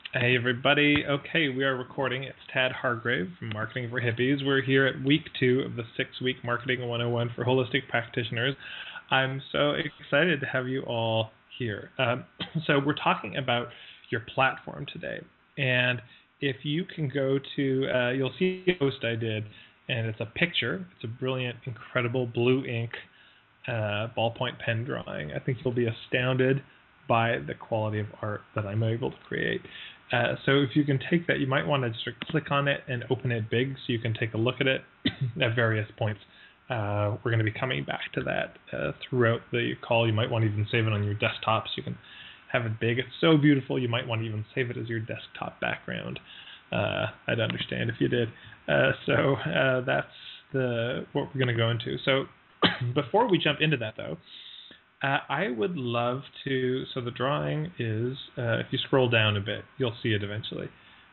Hey everybody. Okay, we are recording. It's Tad Hargrave from Marketing for Hippies. We're here at week 2 of the 6-week Marketing 101 for Holistic Practitioners. I'm so excited to have you all here. So we're talking about your platform today. And if you can go to, you'll see a post I did, and it's a picture. It's a brilliant, incredible blue ink ballpoint pen drawing. I think you'll be astounded by the quality of art that I'm able to create. So if you can take that, you might want to just click on it and open it big so you can take a look at it at various points. We're going to be coming back to that throughout the call. You might want to even save it on your desktop so you can have it big. It's so beautiful you might want to even save it as your desktop background. I'd understand if you did. So that's what we're going to go into. So before we jump into that, though, I would love to, so the drawing is, if you scroll down a bit, you'll see it eventually.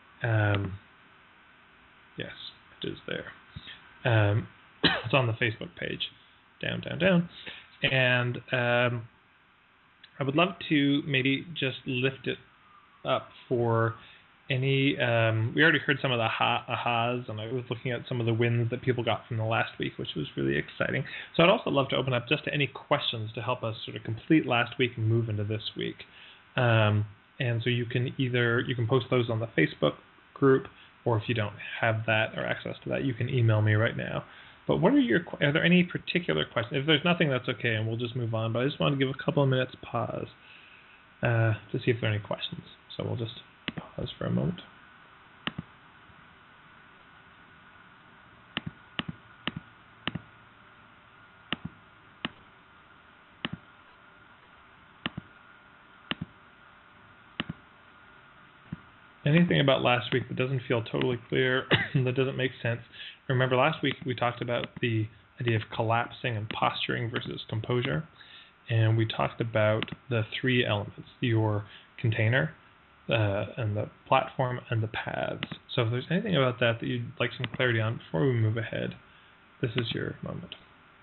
Yes, it is there. It's on the Facebook page, down. And I would love to maybe just lift it up for any, we already heard some of the ahas, and I was looking at some of the wins that people got from the last week, which was really exciting. So I'd also love to open up just to any questions to help us sort of complete last week and move into this week. And so you can post those on the Facebook group, or if you don't have that or access to that, you can email me right now. But are there any particular questions? If there's nothing, that's okay, and we'll just move on. But I just want to give a couple of minutes pause to see if there are any questions. So we'll just pause for a moment. Anything about last week that doesn't feel totally clear, that doesn't make sense? Remember last week we talked about the idea of collapsing and posturing versus composure. And we talked about the 3 elements, your container, and the platform, and the paths. So if there's anything about that you'd like some clarity on before we move ahead, this is your moment.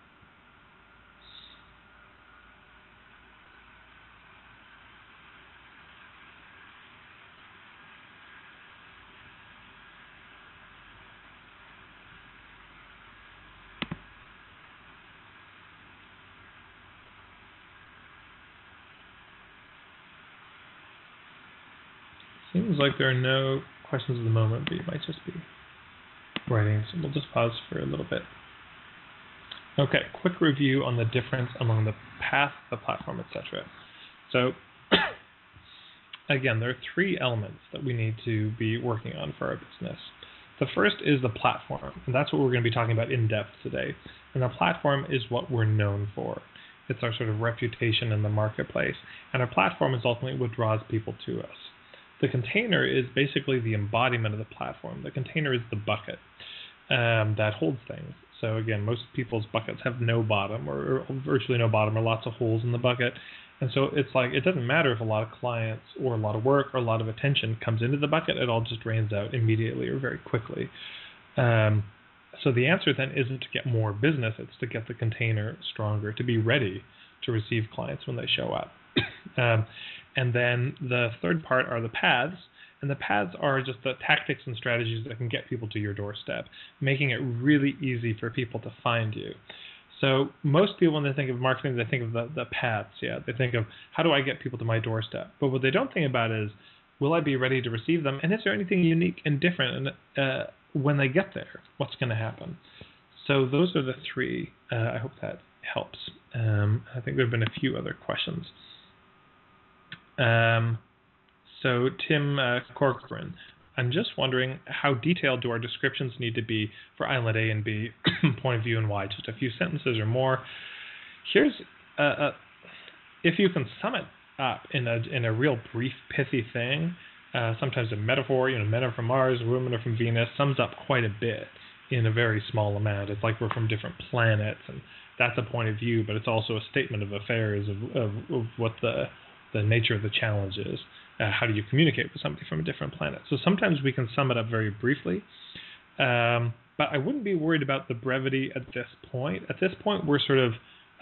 Seems like there are no questions at the moment, but you might just be writing, so we'll just pause for a little bit. Okay, quick review on the difference among the path, the platform, etc. So, again, there are 3 elements that we need to be working on for our business. The first is the platform, and that's what we're going to be talking about in depth today. And the platform is what we're known for. It's our sort of reputation in the marketplace, and our platform is ultimately what draws people to us. The container is basically the embodiment of the platform. The container is the bucket that holds things. So again, most people's buckets have no bottom, or virtually no bottom, or lots of holes in the bucket. And so it's like, it doesn't matter if a lot of clients or a lot of work or a lot of attention comes into the bucket, it all just drains out immediately or very quickly. So the answer then isn't to get more business, it's to get the container stronger, to be ready to receive clients when they show up. And then the third part are the paths, and the paths are just the tactics and strategies that can get people to your doorstep, making it really easy for people to find you. So most people, when they think of marketing, they think of the paths. Yeah, they think of, how do I get people to my doorstep? But what they don't think about is, will I be ready to receive them? And is there anything unique and different when they get there? What's going to happen? So those are the 3. I hope that helps. I think there have been a few other questions. So Tim Corcoran, I'm just wondering, how detailed do our descriptions need to be for island A and B, point of view and why? Just a few sentences or more. Here's, if you can sum it up in a real brief, pithy thing, sometimes a metaphor, men are from Mars, women are from Venus, sums up quite a bit in a very small amount. It's like we're from different planets, and that's a point of view, but it's also a statement of affairs of what the nature of the challenge is. How do you communicate with somebody from a different planet? So sometimes we can sum it up very briefly, but I wouldn't be worried about the brevity at this point. At this point, we're sort of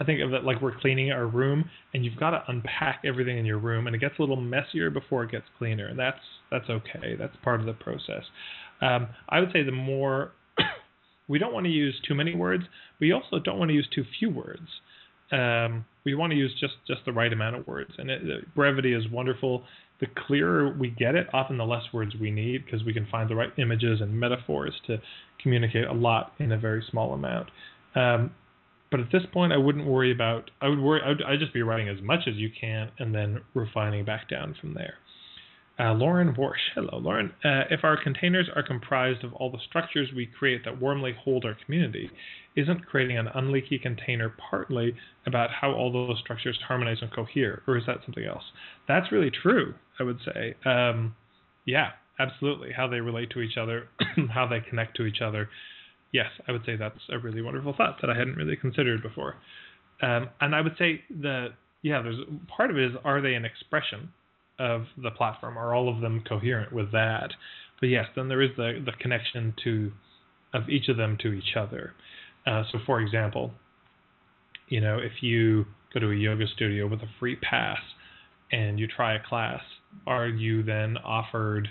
I think of it like we're cleaning our room, and you've got to unpack everything in your room, and it gets a little messier before it gets cleaner, and that's okay. That's part of the process. I would say the more we don't want to use too many words, but you also don't want to use too few words. We want to use just the right amount of words, and brevity is wonderful. The clearer we get it, often the less words we need, because we can find the right images and metaphors to communicate a lot in a very small amount. But at this point, I wouldn't worry about. I'd just be writing as much as you can, and then refining back down from there. Lauren Warsh. Hello, Lauren. If our containers are comprised of all the structures we create that warmly hold our community, isn't creating an unleaky container partly about how all those structures harmonize and cohere, or is that something else? That's really true, I would say. Yeah, absolutely. How they relate to each other, how they connect to each other. Yes, I would say that's a really wonderful thought that I hadn't really considered before. And I would say there's part of it is, are they an expression of the platform? Are all of them coherent with that? But yes, then there is the connection of each of them to each other. So for example, if you go to a yoga studio with a free pass and you try a class, are you then offered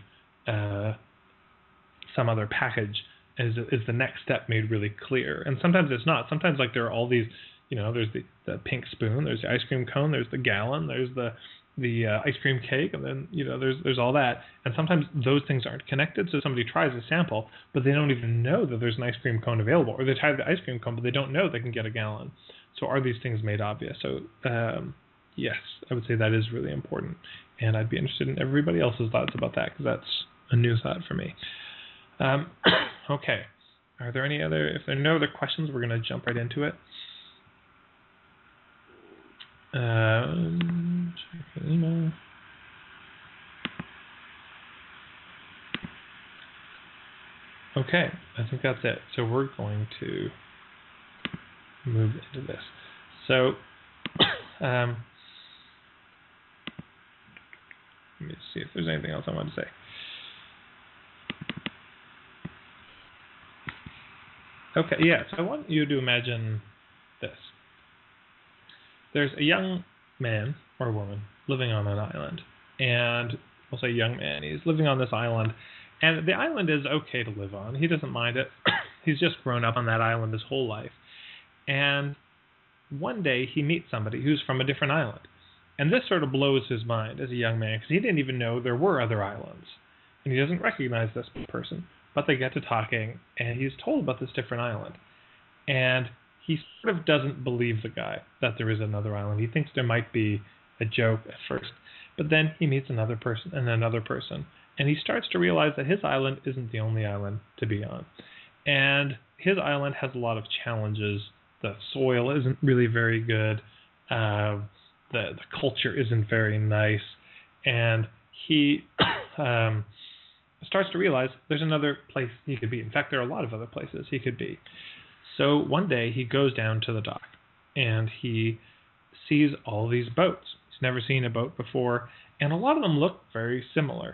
some other package? Is the next step made really clear? And sometimes it's not. Sometimes there are all these, there's the pink spoon, there's the ice cream cone, there's the gallon, there's the ice cream cake, and then there's all that. And sometimes those things aren't connected, so somebody tries a sample, but they don't even know that there's an ice cream cone available, or they try the ice cream cone, but they don't know they can get a gallon. So are these things made obvious? So yes, I would say that is really important, and I'd be interested in everybody else's thoughts about that, because that's a new thought for me. Okay, are there any other? If there are no other questions, we're going to jump right into it. Check the email. Okay, I think that's it. So we're going to move into this. So let me see if there's anything else I want to say. Okay, yeah, so I want you to imagine this. There's a young man or woman living on an island, and we'll say young man. He's living on this island, and the island is okay to live on. He doesn't mind it. He's just grown up on that island his whole life. And one day he meets somebody who's from a different island, and this sort of blows his mind as a young man, because he didn't even know there were other islands, and he doesn't recognize this person. But they get to talking, and he's told about this different island. And he sort of doesn't believe the guy that there is another island. He thinks there might be a joke at first. But then he meets another person and another person. And he starts to realize that his island isn't the only island to be on. And his island has a lot of challenges. The soil isn't really very good. The culture isn't very nice. And he starts to realize there's another place he could be. In fact, there are a lot of other places he could be. So one day he goes down to the dock and he sees all these boats. He's never seen a boat before, and a lot of them look very similar.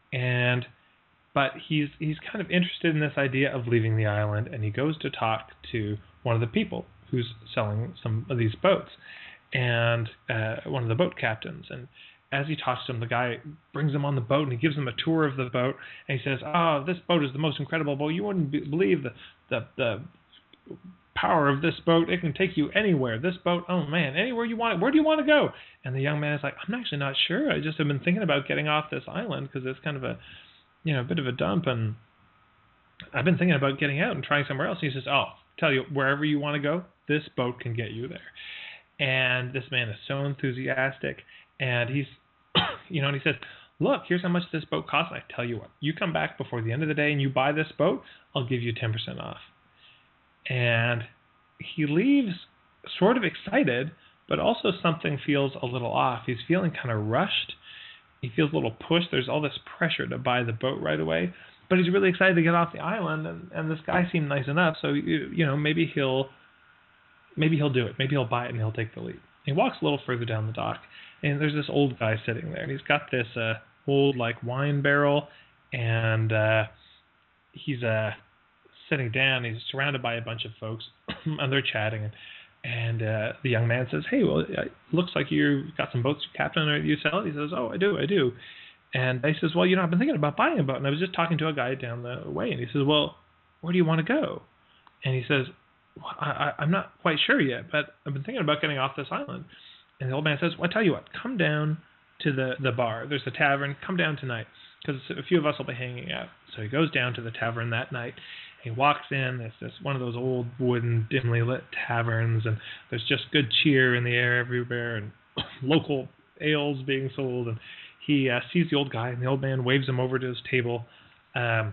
But he's kind of interested in this idea of leaving the island, and he goes to talk to one of the people who's selling some of these boats, and one of the boat captains. And as he talks to him, the guy brings him on the boat, and he gives him a tour of the boat, and he says, "Oh, this boat is the most incredible boat. You wouldn't believe the power of this boat. It can take you anywhere. This boat, oh man, anywhere you want it. Where do you want to go?" And the young man is like, "I'm actually not sure. I just have been thinking about getting off this island because it's kind of a bit of a dump, and I've been thinking about getting out and trying somewhere else." And he says, "Oh, tell you, wherever you want to go, this boat can get you there." And this man is so enthusiastic, and he's, and he says, "Look, here's how much this boat costs. And I tell you what, you come back before the end of the day and you buy this boat, I'll give you 10% off." And he leaves sort of excited, but also something feels a little off. He's feeling kind of rushed. He feels a little pushed. There's all this pressure to buy the boat right away, but he's really excited to get off the island, and this guy seemed nice enough, so maybe he'll do it. Maybe he'll buy it and he'll take the lead. He walks a little further down the dock, and there's this old guy sitting there, and he's got this old wine barrel, and he's sitting down. He's surrounded by a bunch of folks, and they're chatting. And the young man says, hey, well, it looks like you've got some boats, Captain, or you sell it? He says, oh, I do. And he says, well, I've been thinking about buying a boat, and I was just talking to a guy down the way, and he says, well, where do you want to go? And he says, well, I'm not quite sure yet, but I've been thinking about getting off this island. And the old man says, well, I tell you what, come down to the bar. There's a tavern. Come down tonight, because a few of us will be hanging out. So he goes down to the tavern that night. He walks in. It's just one of those old wooden, dimly lit taverns, and there's just good cheer in the air everywhere, and local ales being sold. And he sees the old guy, and the old man waves him over to his table. And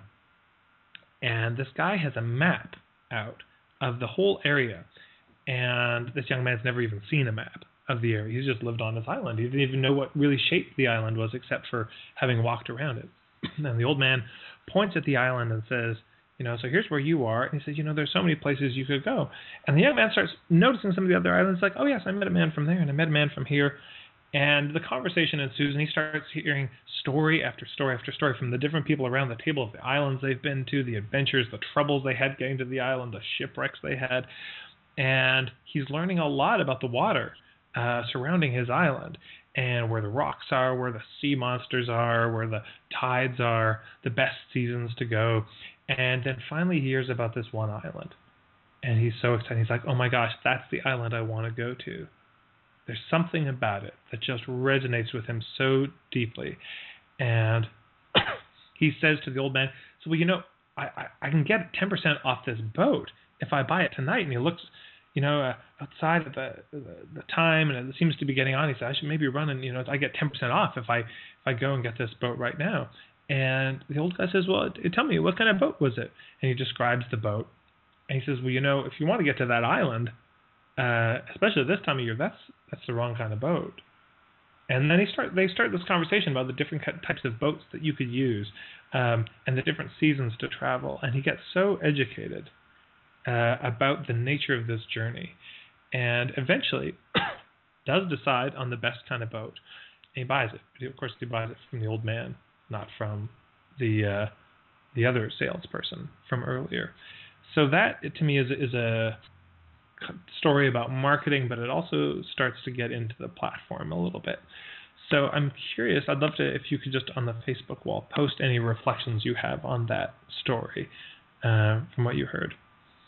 this guy has a map out of the whole area, and this young man's never even seen a map of the area. He's just lived on this island. He didn't even know what really shape the island was, except for having walked around it. And the old man points at the island and says, so here's where you are. And he says, there's so many places you could go. And the young man starts noticing some of the other islands, like, oh yes, I met a man from there, and I met a man from here. And the conversation ensues, and he starts hearing story after story after story from the different people around the table of the islands they've been to, the adventures, the troubles they had getting to the island, the shipwrecks they had. And he's learning a lot about the water surrounding his island, and where the rocks are, where the sea monsters are, where the tides are, the best seasons to go. And then finally he hears about this one island. And he's so excited. He's like, oh my gosh, that's the island I want to go to. There's something about it that just resonates with him so deeply. And he says to the old man, so, well, I can get 10% off this boat if I buy it tonight. And he looks, outside at the time, and it seems to be getting on. He said, I should maybe run and, I get 10% off if I go and get this boat right now. And the old guy says, well, tell me, what kind of boat was it? And he describes the boat. And he says, well, if you want to get to that island, especially this time of year, that's the wrong kind of boat. And then they start this conversation about the different types of boats that you could use, and the different seasons to travel. And he gets so educated about the nature of this journey, and eventually does decide on the best kind of boat. And he buys it. But of course, he buys it from the old man, not from the other salesperson from earlier. So that, to me, is a story about marketing, but it also starts to get into the platform a little bit. So I'm curious, I'd love to, if you could just on the Facebook wall post any reflections you have on that story from what you heard.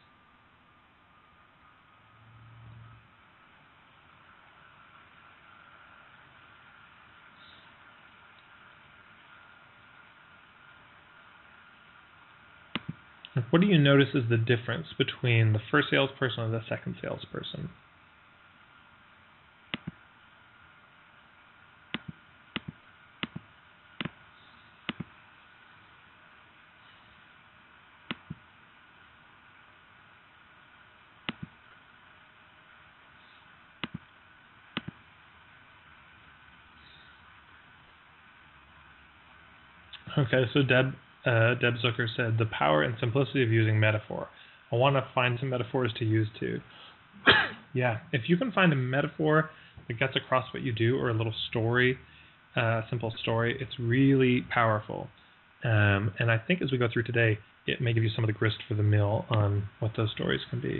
What do you notice is the difference between the first salesperson and the second salesperson? Okay, so Deb Zucker said, the power and simplicity of using metaphor. I want to find some metaphors to use too. Yeah, if you can find a metaphor that gets across what you do, or a little story, simple story, it's really powerful. And I think as we go through today, it may give you some of the grist for the mill on what those stories can be.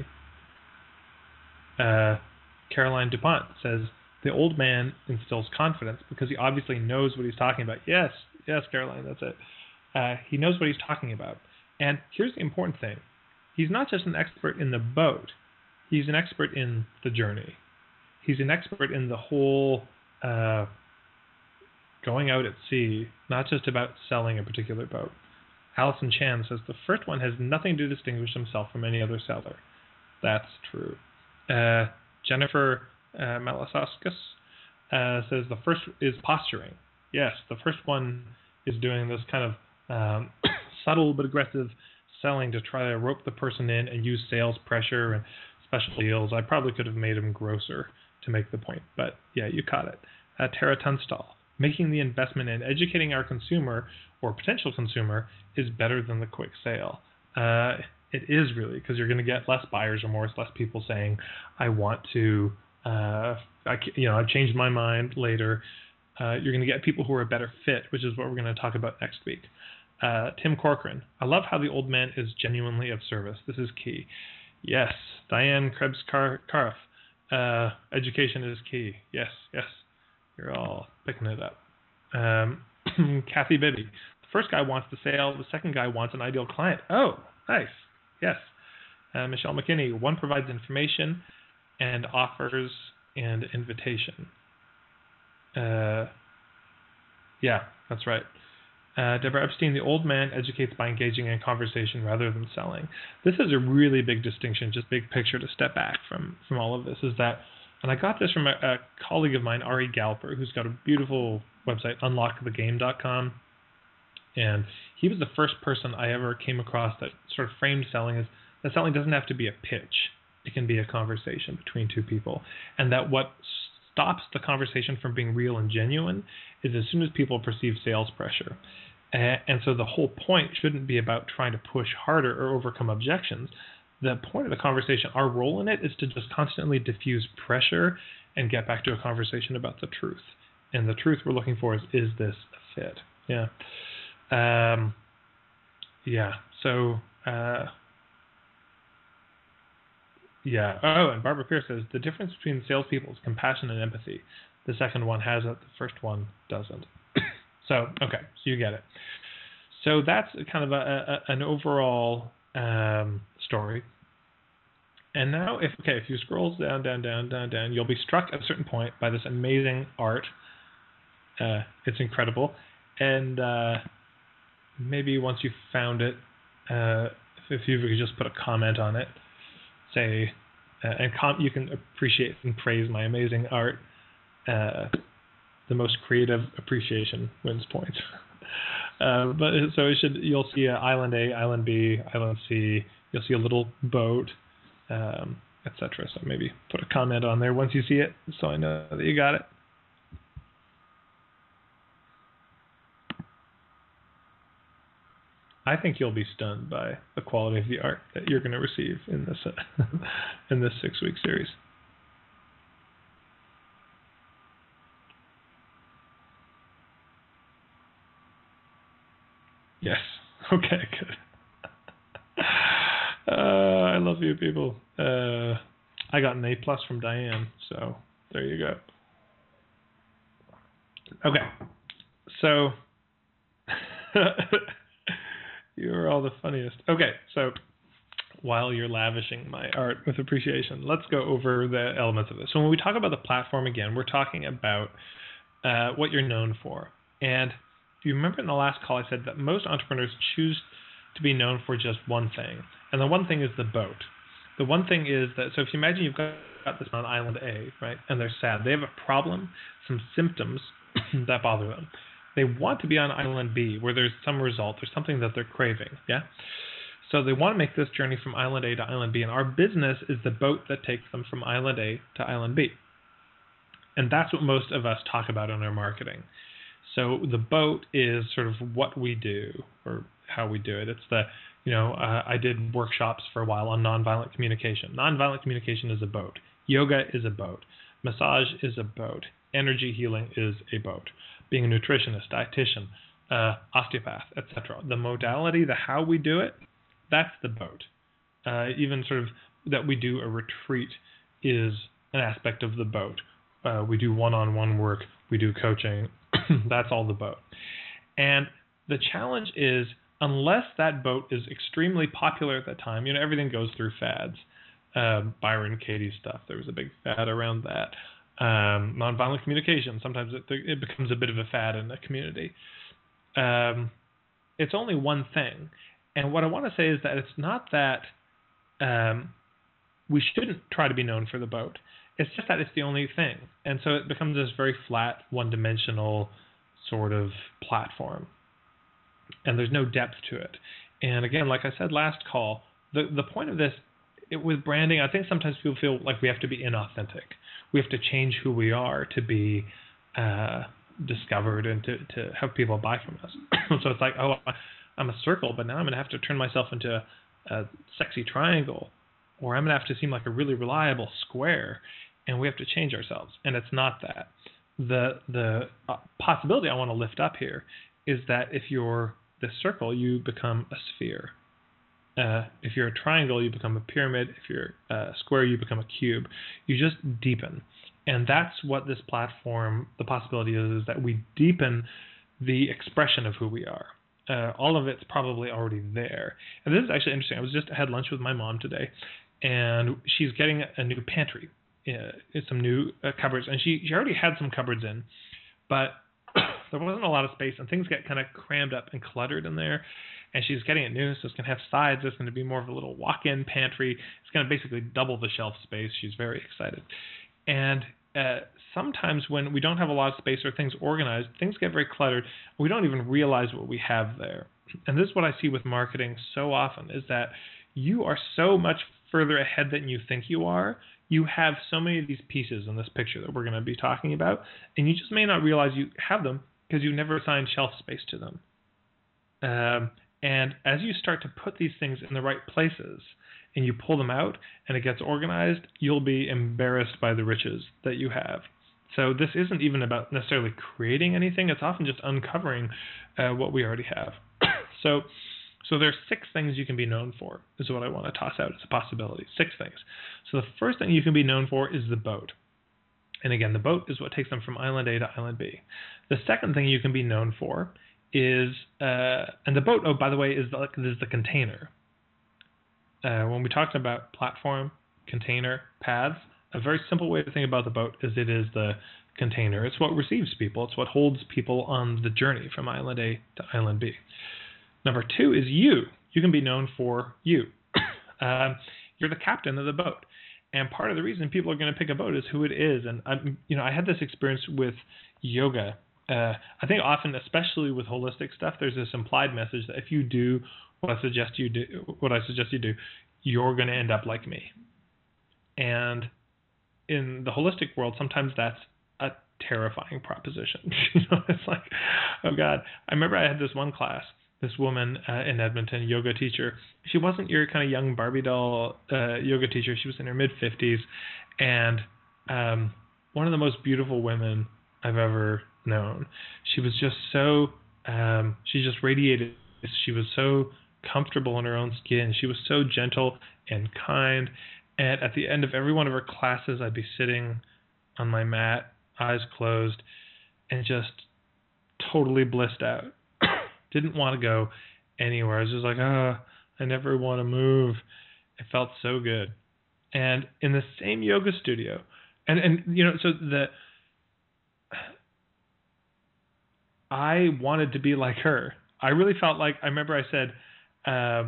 Caroline DuPont says, the old man instills confidence because he obviously knows what he's talking about. Yes, Caroline, that's it. He knows what he's talking about. And here's the important thing. He's not just an expert in the boat. He's an expert in the journey. He's an expert in the whole going out at sea, not just about selling a particular boat. Alison Chan says, the first one has nothing to distinguish himself from any other seller. That's true. Jennifer Malasauskas says, the first is posturing. Yes, the first one is doing this kind of subtle but aggressive selling to try to rope the person in and use sales pressure and special deals. I probably could have made him grosser to make the point, but yeah, you caught it. Tara Tunstall, making the investment in educating our consumer or potential consumer is better than the quick sale. It is really, because you're going to get less buyer's remorse, less people saying, I want to, I've changed my mind later. You're going to get people who are a better fit, which is what we're going to talk about next week. Tim Corcoran, I love how the old man is genuinely of service. This is key. Yes, Diane Krebs-Karoff, Education is key. Yes, yes. You're all picking it up. Kathy Bibby. The first guy wants the sale. The second guy wants an ideal client. Oh, nice. Yes. Michelle McKinney. One provides information and offers and invitation. Yeah, that's right. Deborah Epstein, the old man educates by engaging in conversation rather than selling. This is a really big distinction, just big picture to step back from all of this, is that, and I got this from a colleague of mine, Ari Galper, who's got a beautiful website, unlockthegame.com, and he was the first person I ever came across that sort of framed selling as that selling doesn't have to be a pitch. It can be a conversation between two people, and that what stops the conversation from being real and genuine is as soon as people perceive sales pressure. And so the whole point shouldn't be about trying to push harder or overcome objections. The point of the conversation, our role in it, is to just constantly diffuse pressure and get back to a conversation about the truth. And the truth we're looking for is this a fit? Yeah. Yeah. So, yeah. Oh, and Barbara Pierce says, the difference between salespeople is compassion and empathy. The second one has it, the first one doesn't. So, okay, so you get it. So that's kind of an overall story. And now, if you scroll down, you'll be struck at a certain point by this amazing art. It's incredible. And maybe once you've found it, if you could just put a comment on it, say, you can appreciate and praise my amazing art. The most creative appreciation wins points. But so you'll see Island A, Island B, Island C. You'll see a little boat, etc. So maybe put a comment on there once you see it, so I know that you got it. I think you'll be stunned by the quality of the art that you're going to receive in this in this 6-week series. Yes. Okay, good. I love you people. I got an A+ from Diane, so there you go. Okay. So you're all the funniest. Okay, so while you're lavishing my art with appreciation, let's go over the elements of this. So when we talk about the platform again, we're talking about what you're known for. And if you remember in the last call, I said that most entrepreneurs choose to be known for just one thing. And the one thing is the boat. The one thing is that, so if you imagine you've got this on Island A, right, and they're sad. They have a problem, some symptoms that bother them. They want to be on Island B, where there's some result, there's something that they're craving, yeah? So they want to make this journey from Island A to Island B, and our business is the boat that takes them from Island A to Island B. And that's what most of us talk about in our marketing. So the boat is sort of what we do, or how we do it. It's I did workshops for a while on nonviolent communication. Nonviolent communication is a boat. Yoga is a boat. Massage is a boat. Energy healing is a boat. Being a nutritionist, dietitian, osteopath, etc. The modality, the how we do it, that's the boat. Even sort of that we do a retreat is an aspect of the boat. We do one-on-one work. We do coaching. That's all the boat. And the challenge is, unless that boat is extremely popular at that time, everything goes through fads. Byron Katie's stuff, there was a big fad around that. Nonviolent communication, sometimes it becomes a bit of a fad in the community. It's only one thing. And what I want to say is that it's not that we shouldn't try to be known for the boat. It's just that it's the only thing. And so it becomes this very flat, one-dimensional sort of platform. And there's no depth to it. And again, like I said last call, the point of this, with branding, I think sometimes people feel like we have to be inauthentic. We have to change who we are to be discovered and to have people buy from us. So it's like, oh, I'm a circle, but now I'm going to have to turn myself into a sexy triangle, or I'm going to have to seem like a really reliable square, and we have to change ourselves. And it's not that. The possibility I want to lift up here is that if you're this circle, you become a sphere. If you're a triangle, you become a pyramid. If you're a square, you become a cube. You just deepen. And that's what this platform, the possibility is that we deepen the expression of who we are. All of it's probably already there. And this is actually interesting. I had lunch with my mom today, and she's getting a new pantry, some new cupboards. And she already had some cupboards in, but there wasn't a lot of space, and things get kind of crammed up and cluttered in there. And she's getting it new, so it's going to have sides. It's going to be more of a little walk-in pantry. It's going to basically double the shelf space. She's very excited. And sometimes when we don't have a lot of space or things organized, things get very cluttered. We don't even realize what we have there. And this is what I see with marketing so often, is that you are so much further ahead than you think you are. You have so many of these pieces in this picture that we're going to be talking about, and you just may not realize you have them because you never assigned shelf space to them. And as you start to put these things in the right places and you pull them out and it gets organized, you'll be embarrassed by the riches that you have. So this isn't even about necessarily creating anything. It's often just uncovering what we already have. So there's 6 things you can be known for, is what I want to toss out as a possibility. 6 things. So the first thing you can be known for is the boat. And again, the boat is what takes them from island A to island B. The second thing you can be known for is, and the boat, oh, by the way, is the container. When we talked about platform, container, paths, a very simple way to think about the boat is it is the container. It's what receives people. It's what holds people on the journey from island A to island B. Number 2 is you. You can be known for you. You're the captain of the boat. And part of the reason people are going to pick a boat is who it is. And I had this experience with yoga. I think often, especially with holistic stuff, there's this implied message that if you do what I suggest you do, you're going to end up like me. And in the holistic world, sometimes that's a terrifying proposition. It's like, oh God. I remember I had this one class, this woman in Edmonton, yoga teacher. She wasn't your kind of young Barbie doll yoga teacher. She was in her mid-50s, and one of the most beautiful women I've ever known. She was just so, she just radiated. She was so comfortable in her own skin. She was so gentle and kind. And at the end of every one of her classes, I'd be sitting on my mat, eyes closed, and just totally blissed out. Didn't want to go anywhere. I was just like, I never want to move. It felt so good. And in the same yoga studio, I wanted to be like her. I really felt like, I remember I said, I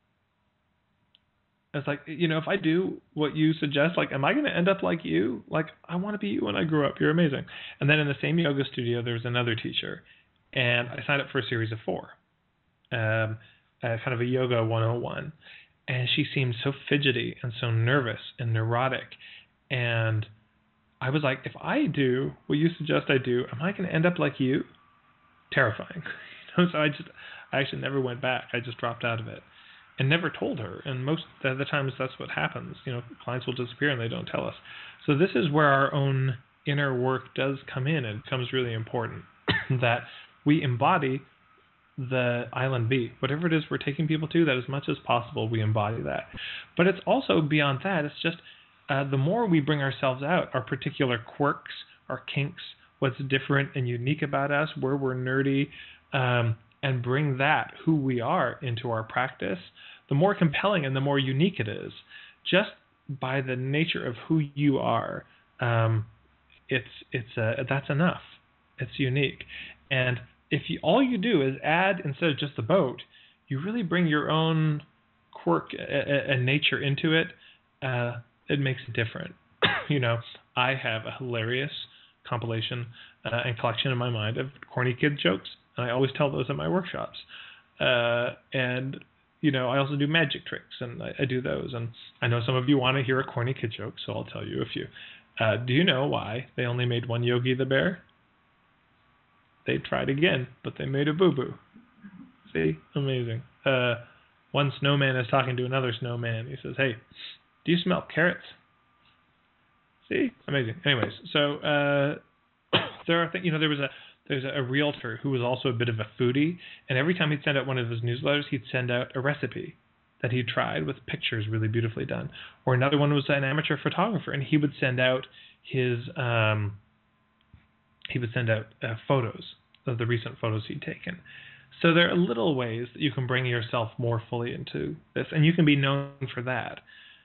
was like, if I do what you suggest, like, am I going to end up like you? Like, I want to be you when I grow up. You're amazing. And then in the same yoga studio, there was another teacher, and I signed up for a series of 4, kind of a yoga 101. And she seemed so fidgety and so nervous and neurotic. And I was like, if I do what you suggest I do, am I going to end up like you? Terrifying. So I actually never went back. I just dropped out of it and never told her. And most of the times that's what happens. Clients will disappear and they don't tell us. So this is where our own inner work does come in, and it becomes really important that we embody the island B. Whatever it is we're taking people to, that as much as possible we embody that. But it's also beyond that. It's just the more we bring ourselves out, our particular quirks, our kinks, what's different and unique about us, where we're nerdy, and bring that, who we are, into our practice, the more compelling and the more unique it is. Just by the nature of who you are, that's enough. It's unique. And if all you do is add, instead of just the boat, you really bring your own quirk and nature into it, it makes it different. I have a hilarious compilation and collection in my mind of corny kid jokes, and I always tell those at my workshops. And I also do magic tricks, and I do those. And I know some of you want to hear a corny kid joke, so I'll tell you a few. Do you know why they only made one Yogi the Bear? They tried again, but they made a boo-boo. See? Amazing. One snowman is talking to another snowman. He says, "Hey, do you smell carrots?" See? Amazing. Anyways, so there are there's a realtor who was also a bit of a foodie, and every time he'd send out one of his newsletters, he'd send out a recipe. that he tried with pictures really beautifully done. Or another one was an amateur photographer, and he would send out his photos of the recent photos he'd taken. So there are little ways that you can bring yourself more fully into this, and you can be known for that.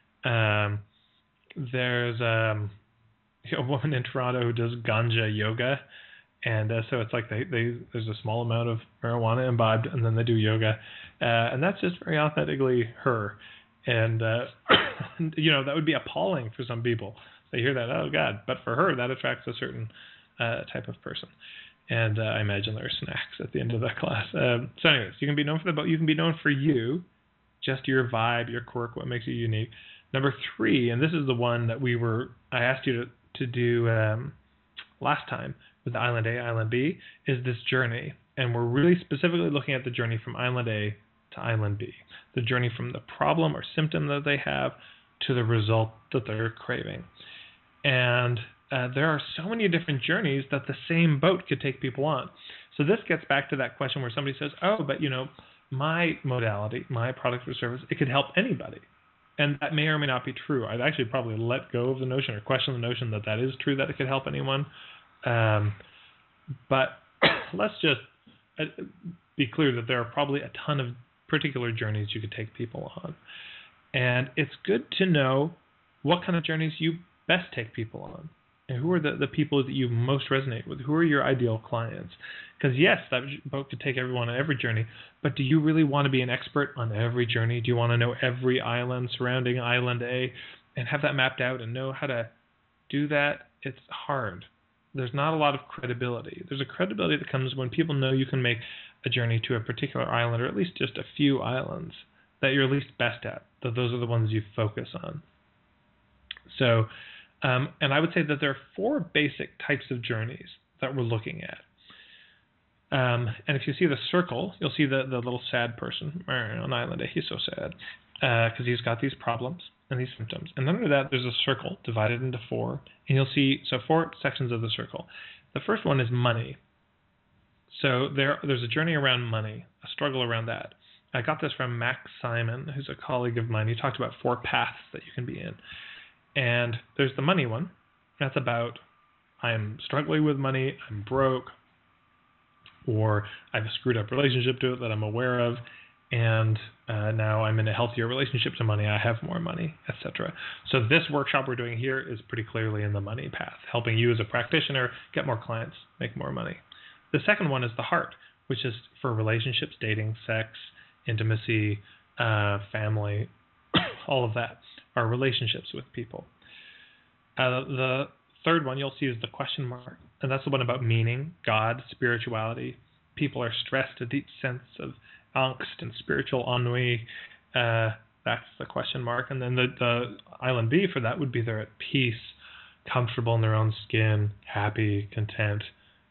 There's a woman in Toronto who does ganja yoga, and so it's like there's a small amount of marijuana imbibed, and then they do yoga, and that's just very authentically her. And that would be appalling for some people. They hear that, oh God, but for her that attracts a certain type of person. And I imagine there are snacks at the end of that class. So anyways, you can be known for the boat. You can be known for you, just your vibe, your quirk, what makes you unique. Number 3, and this is the one that I asked you to do last time with the Island A, Island B, is this journey. And we're really specifically looking at the journey from Island A to Island B. The journey from the problem or symptom that they have to the result that they're craving. And there are so many different journeys that the same boat could take people on. So this gets back to that question where somebody says, oh, but my modality, my product or service, it could help anybody. And that may or may not be true. I'd actually probably let go of the notion or question the notion that is true, that it could help anyone. But let's just be clear that there are probably a ton of particular journeys you could take people on. And it's good to know what kind of journeys you best take people on. And who are the people that you most resonate with? Who are your ideal clients? Because yes, that boat could take everyone on every journey, but do you really want to be an expert on every journey? Do you want to know every island surrounding Island A and have that mapped out and know how to do that? It's hard. There's not a lot of credibility. There's a credibility that comes when people know you can make a journey to a particular island, or at least just a few islands that you're least best at, that those are the ones you focus on. So, and I would say that there are 4 basic types of journeys that we're looking at. And if you see the circle, you'll see the little sad person on Island A. He's so sad because he's got these problems and these symptoms. And under that, there's a circle divided into 4. And you'll see 4 sections of the circle. The first one is money. So there's a journey around money, a struggle around that. I got this from Max Simon, who's a colleague of mine. He talked about 4 paths that you can be in. And there's the money one. That's about I'm struggling with money, I'm broke, or I have a screwed up relationship to it that I'm aware of, and now I'm in a healthier relationship to money, I have more money, etc. So this workshop we're doing here is pretty clearly in the money path, helping you as a practitioner get more clients, make more money. The second one is the heart, which is for relationships, dating, sex, intimacy, family, all of that. Our relationships with people. The third one you'll see is the question mark, and that's the one about meaning, God, spirituality. People are stressed, a deep sense of angst and spiritual ennui. That's the question mark. And then the Island B for that would be they're at peace, comfortable in their own skin, happy, content.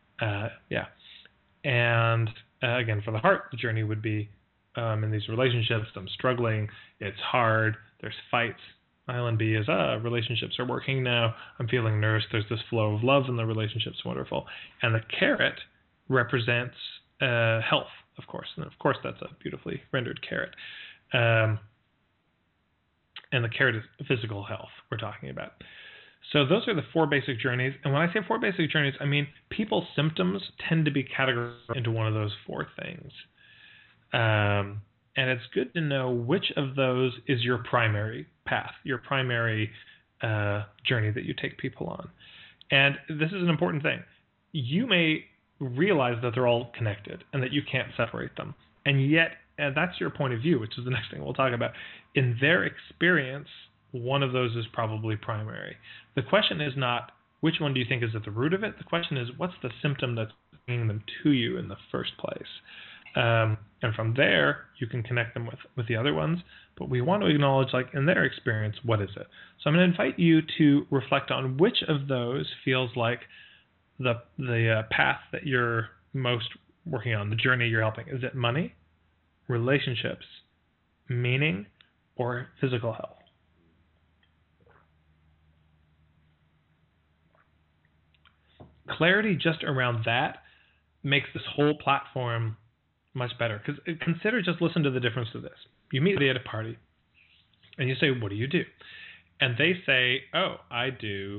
And again, for the heart, the journey would be in these relationships, I'm struggling, it's hard, there's fights. Island B is, relationships are working now, I'm feeling nourished, there's this flow of love in the relationships, wonderful. And the carrot represents health, of course. And of course, that's a beautifully rendered carrot. And the carrot is physical health we're talking about. So those are the 4 basic journeys. And when I say 4 basic journeys, I mean people's symptoms tend to be categorized into one of those 4 things. And it's good to know which of those is your primary path, your primary journey that you take people on. And this is an important thing. You may realize that they're all connected and that you can't separate them. And yet, that's your point of view, which is the next thing we'll talk about. In their experience, one of those is probably primary. The question is not, which one do you think is at the root of it? The question is, what's the symptom that's bringing them to you in the first place? And from there, you can connect them with the other ones. But we want to acknowledge, like, in their experience, what is it? So I'm going to invite you to reflect on which of those feels like the path that you're most working on, the journey you're helping. Is it money, relationships, meaning, or physical health? Clarity just around that makes this whole platform Much better. Because consider, just listen to the difference of this. You meet somebody at a party, and you say, what do you do? And they say, oh, I do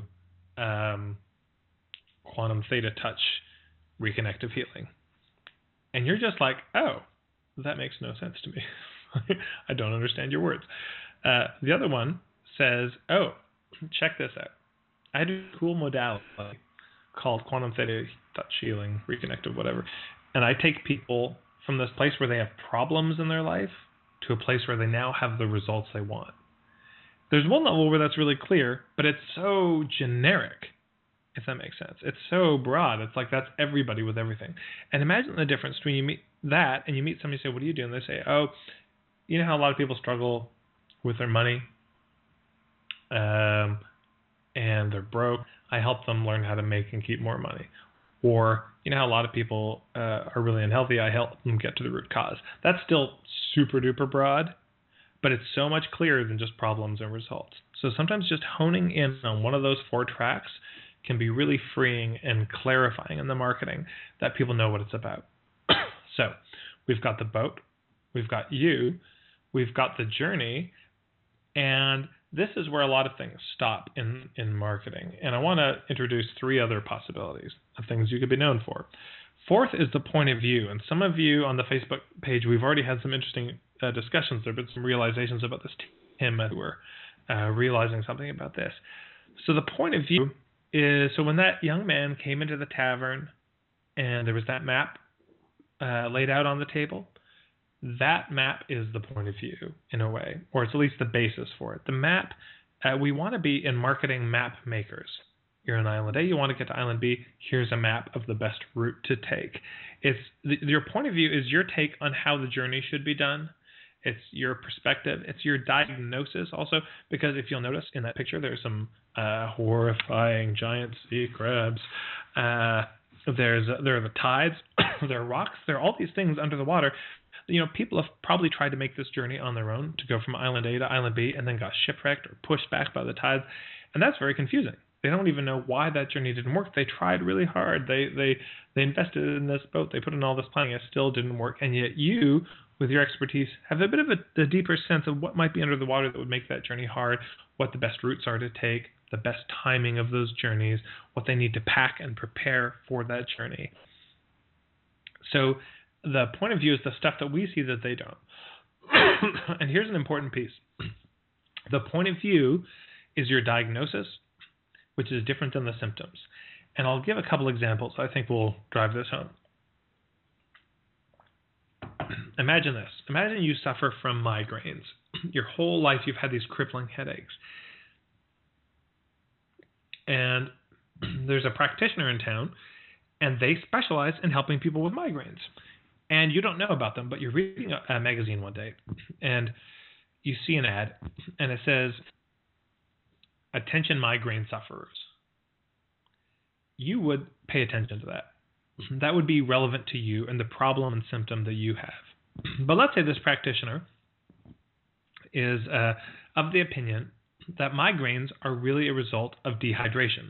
quantum theta touch reconnective healing. And you're just like, oh, that makes no sense to me. I don't understand your words. The other one says, oh, check this out. I do a cool modality called quantum theta touch healing, reconnective, whatever. And I take people from this place where they have problems in their life to a place where they now have the results they want. There's one level where that's really clear, but it's so generic, if that makes sense. It's so broad. It's like that's everybody with everything. And imagine the difference between you meet that and you meet somebody and say, what do you do? And they say, oh, you know how a lot of people struggle with their money and they're broke. I help them learn how to make and keep more money. Or, you know how a lot of people are really unhealthy. I help them get to the root cause. That's still super duper broad, but it's so much clearer than just problems and results. So sometimes just honing in on one of those 4 tracks can be really freeing and clarifying in the marketing that people know what it's about. So we've got the boat, we've got you, we've got the journey, and this is where a lot of things stop in marketing. And I want to introduce 3 other possibilities of things you could be known for. 4th is the point of view. And some of you on the Facebook page, we've already had some interesting discussions. There have been some realizations about this. Tim, who were realizing something about this. So the point of view is, so when that young man came into the tavern and there was that map laid out on the table, that map is the point of view in a way, or it's at least the basis for it. The map, we want to be in marketing map makers. You're on Island A, you want to get to Island B, here's a map of the best route to take. Your point of view is your take on how the journey should be done. It's your perspective. It's your diagnosis also, because if you'll notice in that picture, there's some horrifying giant sea crabs. There are the tides, there are rocks, there are all these things under the water. You know, people have probably tried to make this journey on their own to go from Island A to Island B and then got shipwrecked or pushed back by the tides. And that's very confusing. They don't even know why that journey didn't work. They tried really hard. They invested in this boat. They put in all this planning. It still didn't work. And yet you, with your expertise, have a bit of a deeper sense of what might be under the water that would make that journey hard, what the best routes are to take, the best timing of those journeys, what they need to pack and prepare for that journey. So the point of view is the stuff that we see that they don't. And here's an important piece. The point of view is your diagnosis, which is different than the symptoms. And I'll give a couple examples I think will drive this home. Imagine this. Imagine you suffer from migraines. Your whole life you've had these crippling headaches. And there's a practitioner in town, and they specialize in helping people with migraines. And you don't know about them, but you're reading a magazine one day, and you see an ad, and it says, "Attention migraine sufferers." You would pay attention to that. That would be relevant to you and the problem and symptom that you have. But let's say this practitioner is of the opinion that migraines are really a result of dehydration.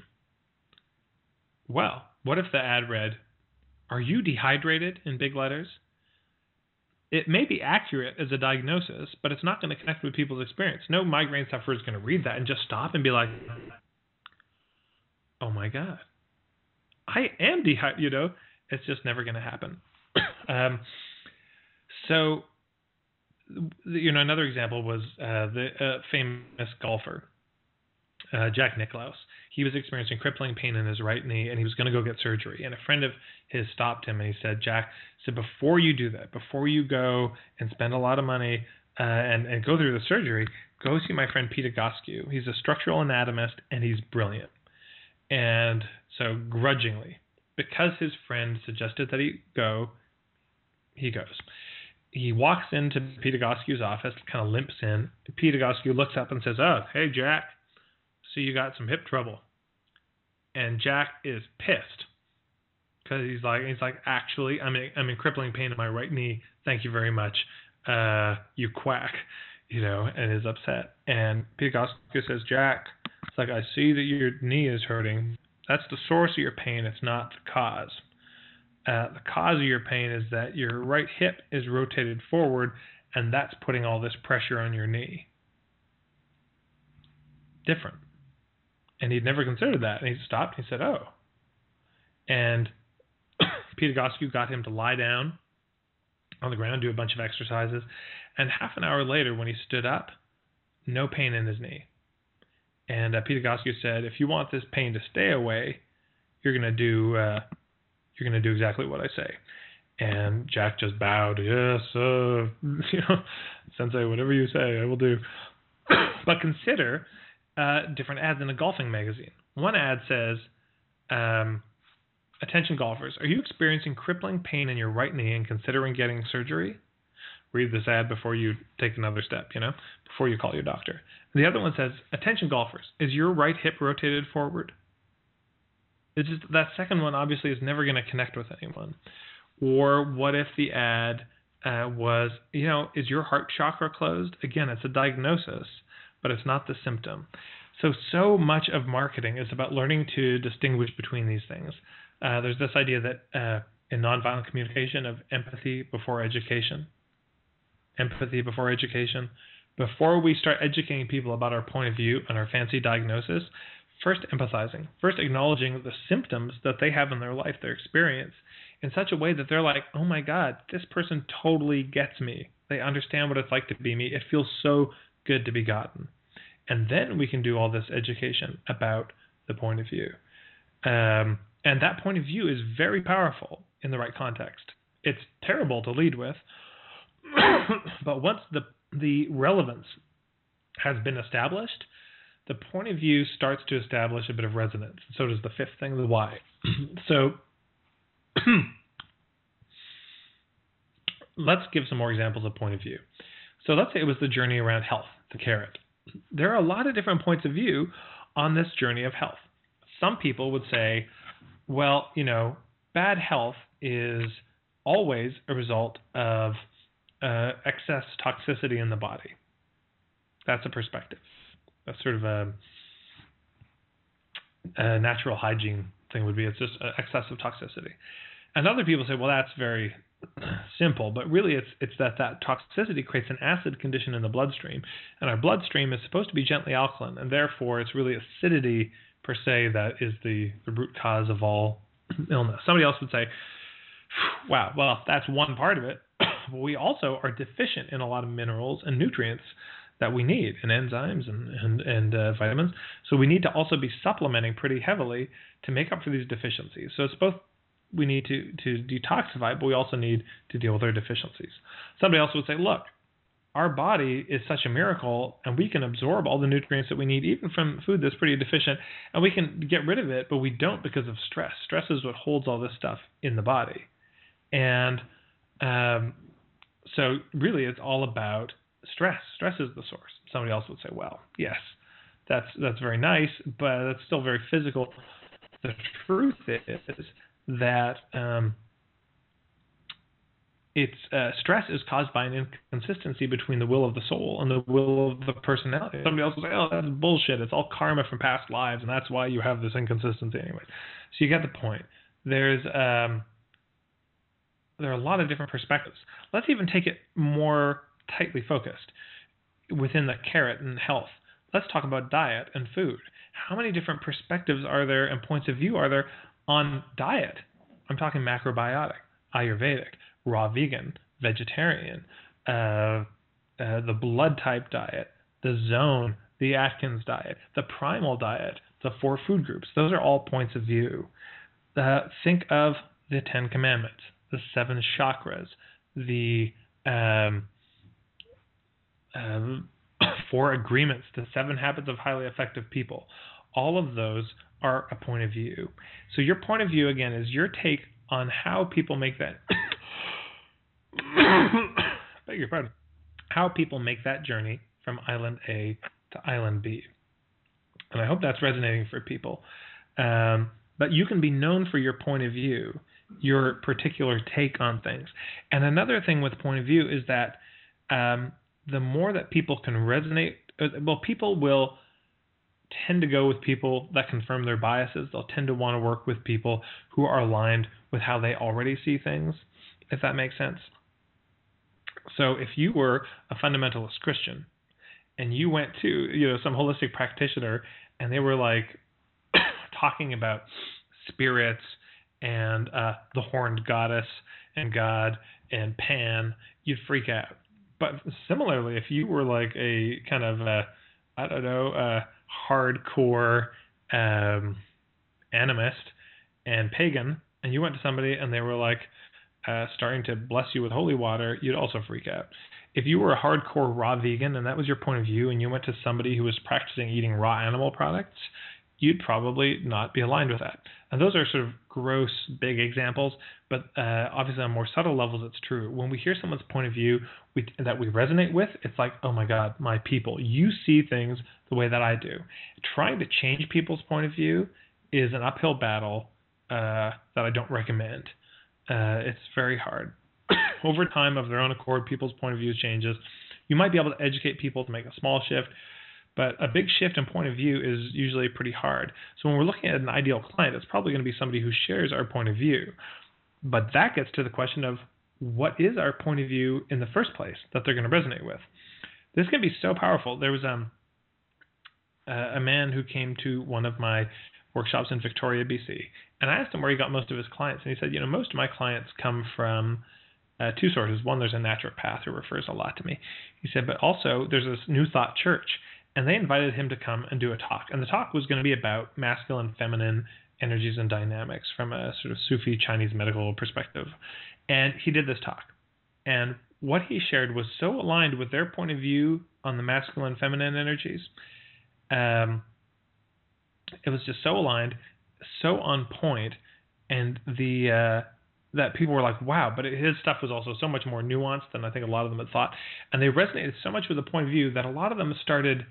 Well, what if the ad read, "Are you dehydrated?" in big letters? It may be accurate as a diagnosis, but it's not going to connect with people's experience. No migraine sufferer is going to read that and just stop and be like, "Oh my God, I am dehydrated." You know, it's just never going to happen. So, you know, another example was the famous golfer, Jack Nicklaus. He was experiencing crippling pain in his right knee, and he was going to go get surgery. And a friend of his stopped him, and he said, "Jack, before you do that, before you go and spend a lot of money and go through the surgery, go see my friend Peter Goskew. He's a structural anatomist, and he's brilliant." And so grudgingly, because his friend suggested that he goes. He walks into Peter Goskew's office, kind of limps in. Peter Goskew looks up and says, "Oh, hey, Jack, so you got some hip trouble." And Jack is pissed because he's like, "Actually, I'm in crippling pain in my right knee. Thank you very much, you quack," you know, and is upset. And Peter Goskew says, "Jack, it's like, I see that your knee is hurting. That's the source of your pain. It's not the cause. The cause of your pain is that your right hip is rotated forward, and that's putting all this pressure on your knee. Different. And he'd never considered that. And he stopped and he said, oh. And Pete Egoscue got him to lie down on the ground, do a bunch of exercises. And half an hour later, when he stood up, no pain in his knee. And Pete Egoscue said, if you want this pain to stay away, you're going to do exactly what I say. And Jack just bowed. Yes, Sensei, whatever you say, I will do. But consider different ads in a golfing magazine. One ad says, attention golfers, are you experiencing crippling pain in your right knee and considering getting surgery? Read this ad before you take another step, before you call your doctor. And the other one says, attention golfers, is your right hip rotated forward? It's just, that second one obviously is never going to connect with anyone. Or what if the ad was, is your heart chakra closed? Again, it's a diagnosis, but it's not the symptom. So much of marketing is about learning to distinguish between these things. There's this idea that in nonviolent communication of empathy before education. Empathy before education. Before we start educating people about our point of view and our fancy diagnosis, first empathizing, first acknowledging the symptoms that they have in their life, their experience, in such a way that they're like, oh my God, this person totally gets me. They understand what it's like to be me. It feels so good to be gotten. And then we can do all this education about the point of view. And that point of view is very powerful in the right context. It's terrible to lead with, but once the relevance has been established, the point of view starts to establish a bit of resonance. So does the fifth thing, the why. So let's give some more examples of point of view. So let's say it was the journey around health, the carrot. There are a lot of different points of view on this journey of health. Some people would say, well, bad health is always a result of excess toxicity in the body. That's a perspective. That's sort of a natural hygiene thing would be. It's just excessive toxicity. And other people say, well, that's very simple, but really it's that toxicity creates an acid condition in the bloodstream, and our bloodstream is supposed to be gently alkaline, and therefore it's really acidity per se that is the root cause of all illness. Somebody else would say, wow, well, that's one part of it. But we also are deficient in a lot of minerals and nutrients that we need, and enzymes and vitamins. So we need to also be supplementing pretty heavily to make up for these deficiencies. So it's both we need to detoxify, but we also need to deal with our deficiencies. Somebody else would say, look, our body is such a miracle, and we can absorb all the nutrients that we need, even from food that's pretty deficient, and we can get rid of it, but we don't because of stress. Stress is what holds all this stuff in the body. And so really it's all about stress. Stress is the source. Somebody else would say, well, yes, that's very nice, but that's still very physical. The truth is that stress is caused by an inconsistency between the will of the soul and the will of the personality. Somebody else will say, oh, that's bullshit. It's all karma from past lives, and that's why you have this inconsistency anyway. So you get the point. There are a lot of different perspectives. Let's even take it more tightly focused within the carrot and health. Let's talk about diet and food. How many different perspectives are there and points of view are there on diet? I'm talking macrobiotic, Ayurvedic, raw vegan, vegetarian, the blood type diet, the zone, the Atkins diet, the primal diet, the 4 food groups. Those are all points of view. Think of the 10 Commandments, the 7 chakras, the 4 agreements, the 7 habits of highly effective people. All of those are a point of view. So your point of view, again, is your take on how people make that beg your pardon, how people make that journey from island A to island B. And I hope that's resonating for people. But you can be known for your point of view, your particular take on things. And another thing with point of view is that the more that people can resonate, people will tend to go with people that confirm their biases. They'll tend to want to work with people who are aligned with how they already see things, if that makes sense. So if you were a fundamentalist Christian and you went to, some holistic practitioner and they were like talking about spirits and the horned goddess and God and Pan, you'd freak out. But similarly, if you were like a kind of hardcore animist and pagan, and you went to somebody and they were like starting to bless you with holy water, you'd also freak out. If you were a hardcore raw vegan and that was your point of view, and you went to somebody who was practicing eating raw animal products, you'd probably not be aligned with that. And those are sort of gross, big examples, but obviously on more subtle levels, it's true. When we hear someone's point of view that we resonate with, it's like, oh my God, my people, you see things the way that I do. Trying to change people's point of view is an uphill battle that I don't recommend. It's very hard. Over time, of their own accord, people's point of view changes. You might be able to educate people to make a small shift, but a big shift in point of view is usually pretty hard. So when we're looking at an ideal client, it's probably going to be somebody who shares our point of view. But that gets to the question of what is our point of view in the first place that they're going to resonate with. This can be so powerful. There was a man who came to one of my workshops in Victoria, BC, and I asked him where he got most of his clients, and he said, most of my clients come from two sources. One, there's a naturopath who refers a lot to me. He said, but also there's this New Thought church, and they invited him to come and do a talk. And the talk was going to be about masculine, feminine energies and dynamics from a sort of Sufi Chinese medical perspective. And he did this talk. And what he shared was so aligned with their point of view on the masculine, feminine energies. It was just so aligned, so on point, and that people were like, wow, but his stuff was also so much more nuanced than I think a lot of them had thought. And they resonated so much with the point of view that a lot of them started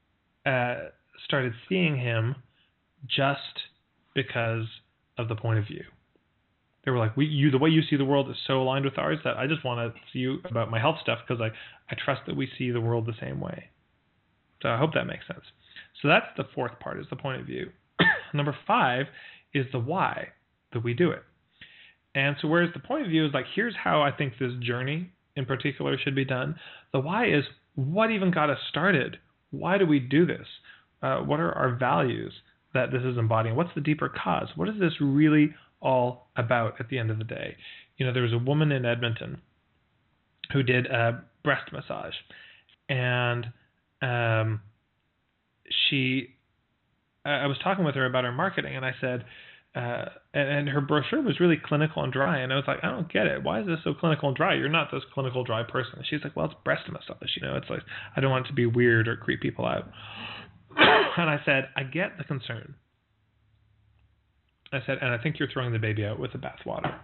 seeing him just because of the point of view. They were like, the way you see the world is so aligned with ours that I just want to see you about my health stuff because I trust that we see the world the same way. So I hope that makes sense. So that's the fourth part, is the point of view. Number 5 is the why that we do it. And so whereas the point of view is like, here's how I think this journey in particular should be done, the why is what even got us started? Why do we do this? What are our values that this is embodying? What's the deeper cause? What is this really all about at the end of the day? There was a woman in Edmonton who did a breast massage, and I was talking with her about her marketing, and I said, and her brochure was really clinical and dry, and I was like, I don't get it. Why is this so clinical and dry? You're not this clinical dry person. And she's like, well, it's breast massage. It's like, I don't want it to be weird or creep people out. And I said, I get the concern. I said, and I think you're throwing the baby out with the bathwater.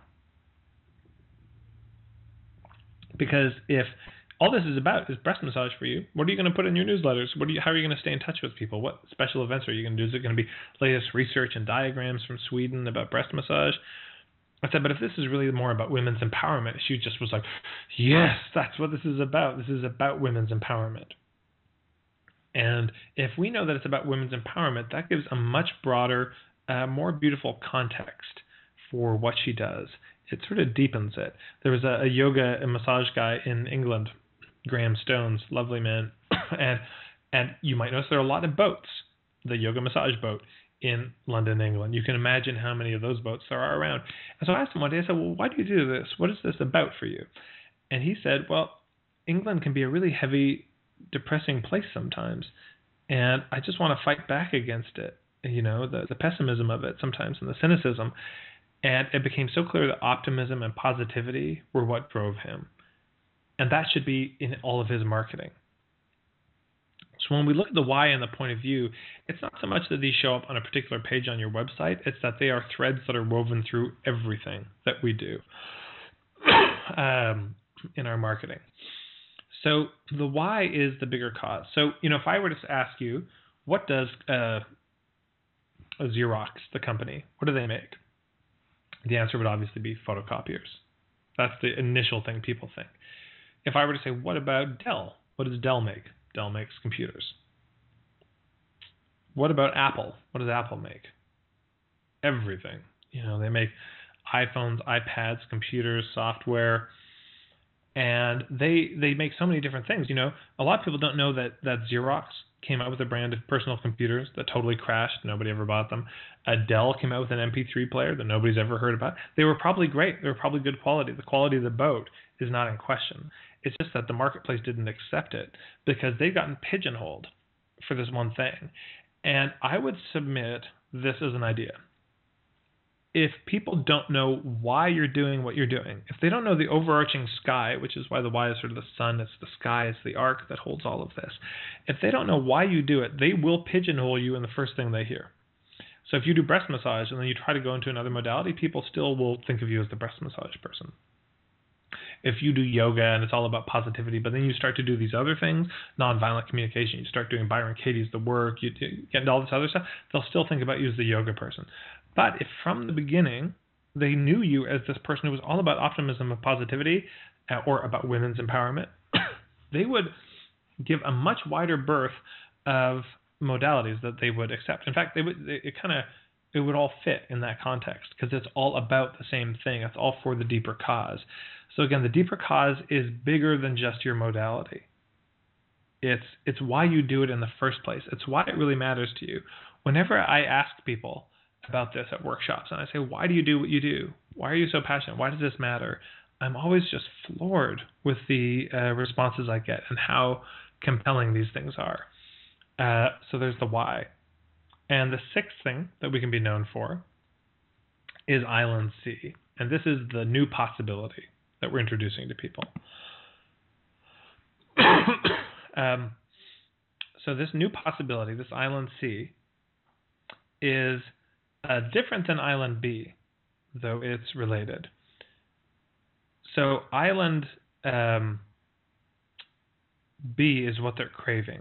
Because if all this is about is breast massage for you, what are you going to put in your newsletters? How are you going to stay in touch with people? What special events are you going to do? Is it going to be latest research and diagrams from Sweden about breast massage? I said, but if this is really more about women's empowerment, she just was like, yes, that's what this is about. This is about women's empowerment. And if we know that it's about women's empowerment, that gives a much broader, more beautiful context for what she does. It sort of deepens it. There was a yoga and massage guy in England, Graham Stones, lovely man, and you might notice there are a lot of boats, the yoga massage boat in London, England. You can imagine how many of those boats there are around. And so I asked him one day, I said, well, why do you do this? What is this about for you? And he said, well, England can be a really heavy, depressing place sometimes, and I just want to fight back against it, the pessimism of it sometimes and the cynicism. And it became so clear that optimism and positivity were what drove him. And that should be in all of his marketing. So when we look at the why and the point of view, it's not so much that these show up on a particular page on your website, it's that they are threads that are woven through everything that we do in our marketing. So the why is the bigger cause. So, if I were to ask you, what does Xerox, the company, what do they make? The answer would obviously be photocopiers. That's the initial thing people think. If I were to say, what about Dell? What does Dell make? Dell makes computers. What about Apple? What does Apple make? Everything. They make iPhones, iPads, computers, software, and they make so many different things. A lot of people don't know that Xerox came out with a brand of personal computers that totally crashed. Nobody ever bought them. Dell came out with an MP3 player that nobody's ever heard about. They were probably great. They were probably good quality. The quality of the boat is not in question. It's just that the marketplace didn't accept it because they've gotten pigeonholed for this one thing. And I would submit this as an idea. If people don't know why you're doing what you're doing, if they don't know the overarching sky, which is why the why is sort of the sun, it's the sky, it's the arc that holds all of this. If they don't know why you do it, they will pigeonhole you in the first thing they hear. So if you do breast massage and then you try to go into another modality, people still will think of you as the breast massage person. If you do yoga and it's all about positivity, but then you start to do these other things, nonviolent communication, you start doing Byron Katie's The Work, you get into all this other stuff, they'll still think about you as the yoga person. But if from the beginning they knew you as this person who was all about optimism and positivity or about women's empowerment, they would give a much wider berth of modalities that they would accept. In fact, it would all fit in that context because it's all about the same thing. It's all for the deeper cause. So again, the deeper cause is bigger than just your modality. It's why you do it in the first place. It's why it really matters to you. Whenever I ask people about this at workshops and I say, why do you do what you do? Why are you so passionate? Why does this matter? I'm always just floored with the responses I get and how compelling these things are. So there's the why. And the sixth thing that we can be known for is Island C. And this is the new possibility that we're introducing to people. So this new possibility, this Island C, is different than Island B, though it's related. So Island B is what they're craving.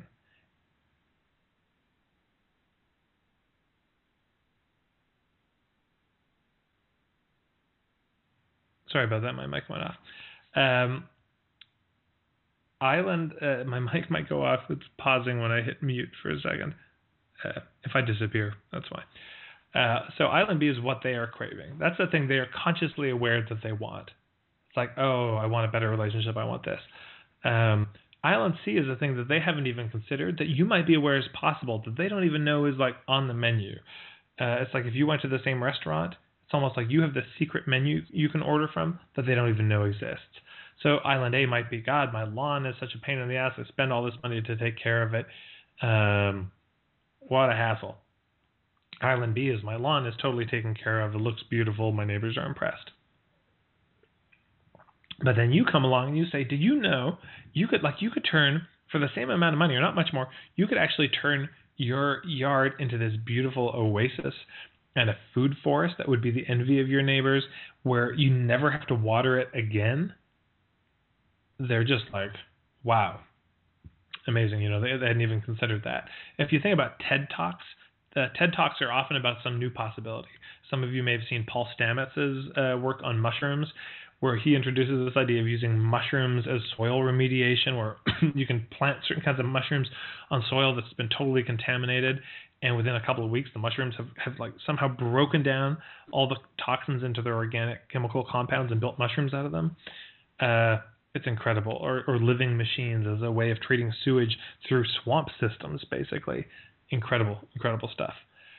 Sorry about that, my mic went off. Island, my mic might go off. It's pausing when I hit mute for a second. If I disappear, that's fine. So Island B is what they are craving. That's the thing they are consciously aware that they want. It's like, oh, I want a better relationship. I want this. Island C is the thing that they haven't even considered that you might be aware is possible, that they don't even know is like on the menu. It's like if you went to the same restaurant, it's almost like you have this secret menu you can order from that they don't even know exists. So Island A might be, God, my lawn is such a pain in the ass. I spend all this money to take care of it. What a hassle. Island B is, my lawn is totally taken care of. It looks beautiful. My neighbors are impressed. But then you come along and you say, did you know you could turn, for the same amount of money or not much more, you could actually turn your yard into this beautiful oasis and a food forest that would be the envy of your neighbors, where you never have to water it again. They're just like, wow, amazing. They hadn't even considered that. If you think about TED Talks, TED Talks are often about some new possibility. Some of you may have seen Paul Stamets's work on mushrooms, where he introduces this idea of using mushrooms as soil remediation, where you can plant certain kinds of mushrooms on soil that's been totally contaminated, and within a couple of weeks, the mushrooms have like somehow broken down all the toxins into their organic chemical compounds and built mushrooms out of them. It's incredible. Or living machines as a way of treating sewage through swamp systems, basically. Incredible stuff.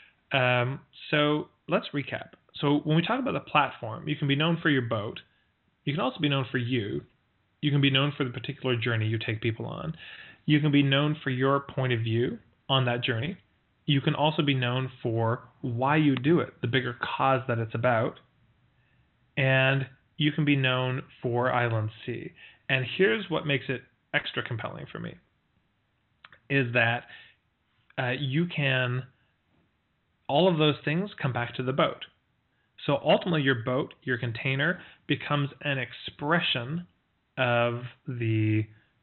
So let's recap. So when we talk about the platform, you can be known for your boat. You can also be known for you. You can be known for the particular journey you take people on. You can be known for your point of view on that journey. You can also be known for why you do it, the bigger cause that it's about. And you can be known for Island C. And here's what makes it extra compelling for me, is that you can, all of those things come back to the boat. So ultimately your boat, your container, becomes an expression of the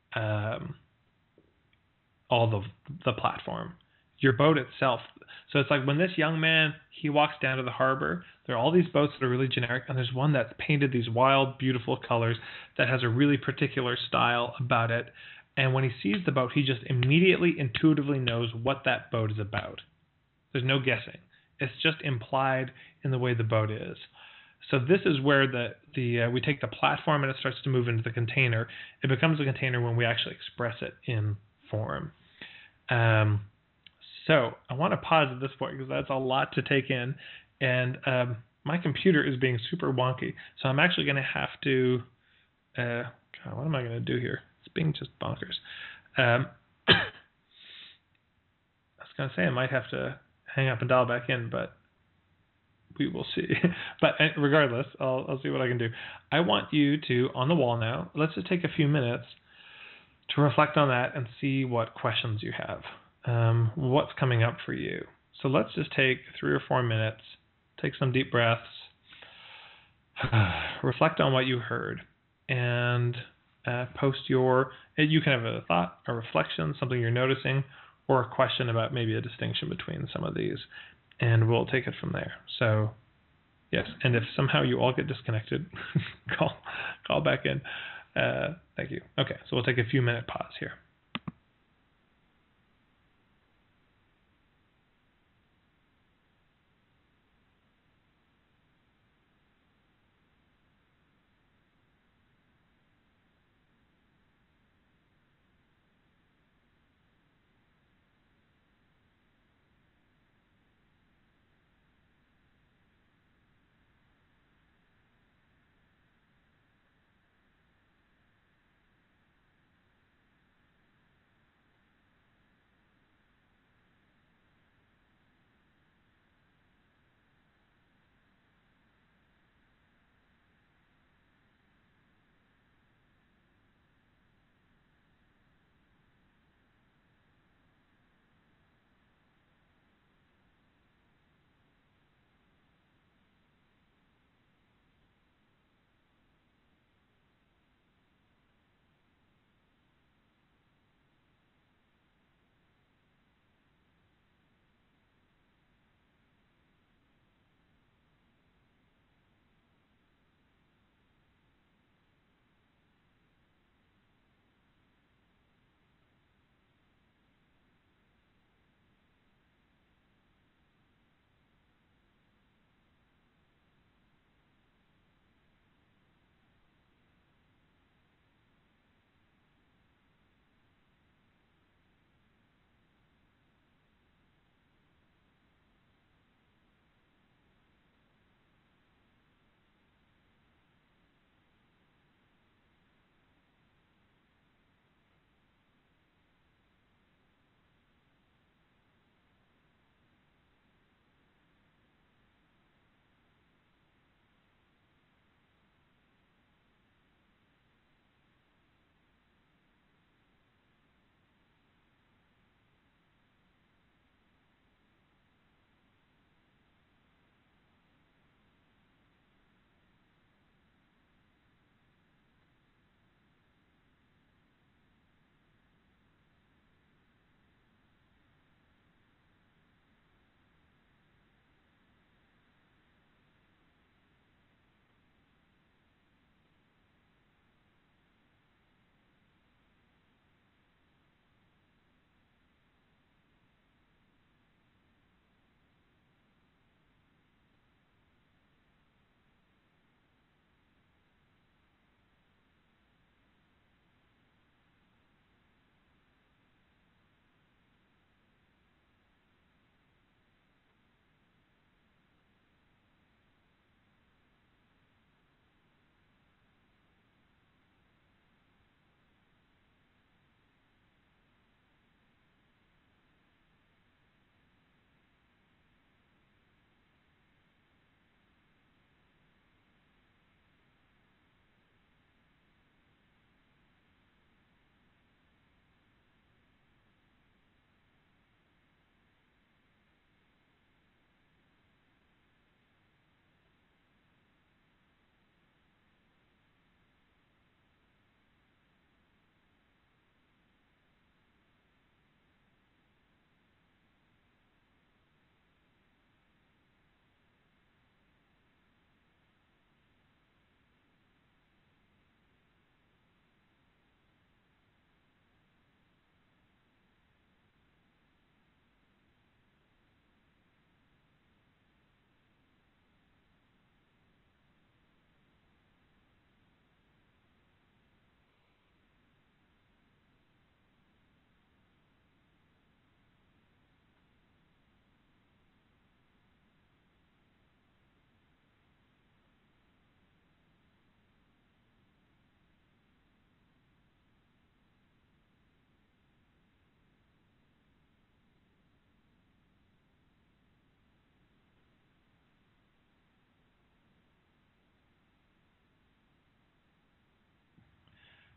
platform. Your boat itself. So it's like when this young man, he walks down to the harbor, there are all these boats that are really generic, and there's one that's painted these wild, beautiful colors that has a really particular style about it. And when he sees the boat, he just immediately, intuitively knows what that boat is about. There's no guessing. It's just implied in the way the boat is. So this is where we take the platform and it starts to move into the container. It becomes a container when we actually express it in form. So I want to pause at this point because that's a lot to take in, and my computer is being super wonky. So I'm actually going to have to. God, what am I going to do here? It's being just bonkers. I was going to say I might have to hang up and dial back in, but we will see. But regardless, I'll see what I can do. I want you to, on the wall now, let's just take a few minutes to reflect on that and see what questions you have. What's coming up for you? So let's just take 3 or 4 minutes, take some deep breaths, reflect on what you heard, and post you can have a thought, a reflection, something you're noticing, or a question about maybe a distinction between some of these, and we'll take it from there. So yes, and if somehow you all get disconnected, call back in. Thank you. Okay, so we'll take a few minute pause here.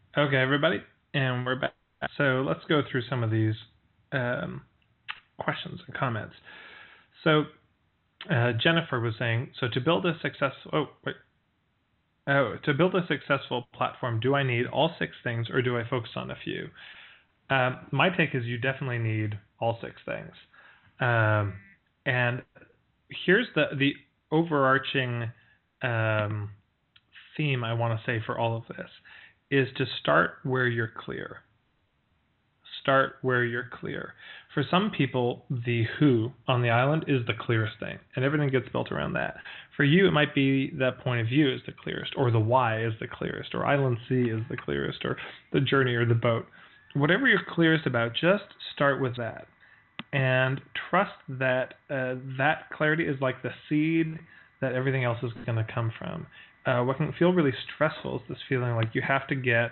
Okay, everybody, and we're back. So let's go through some of these questions and comments. So Jennifer was saying, so to build a successful platform, do I need all 6 things or do I focus on a few? My take is you definitely need all 6 things. And here's the overarching theme I want to say for all of this is to start where you're clear. Start where you're clear. For some people, the who on the island is the clearest thing, and everything gets built around that. For you, it might be that point of view is the clearest, or the why is the clearest, or Island C is the clearest, or the journey or the boat. Whatever you're clearest about, just start with that. And trust that that clarity is like the seed that everything else is going to come from. What can feel really stressful is this feeling like you have to get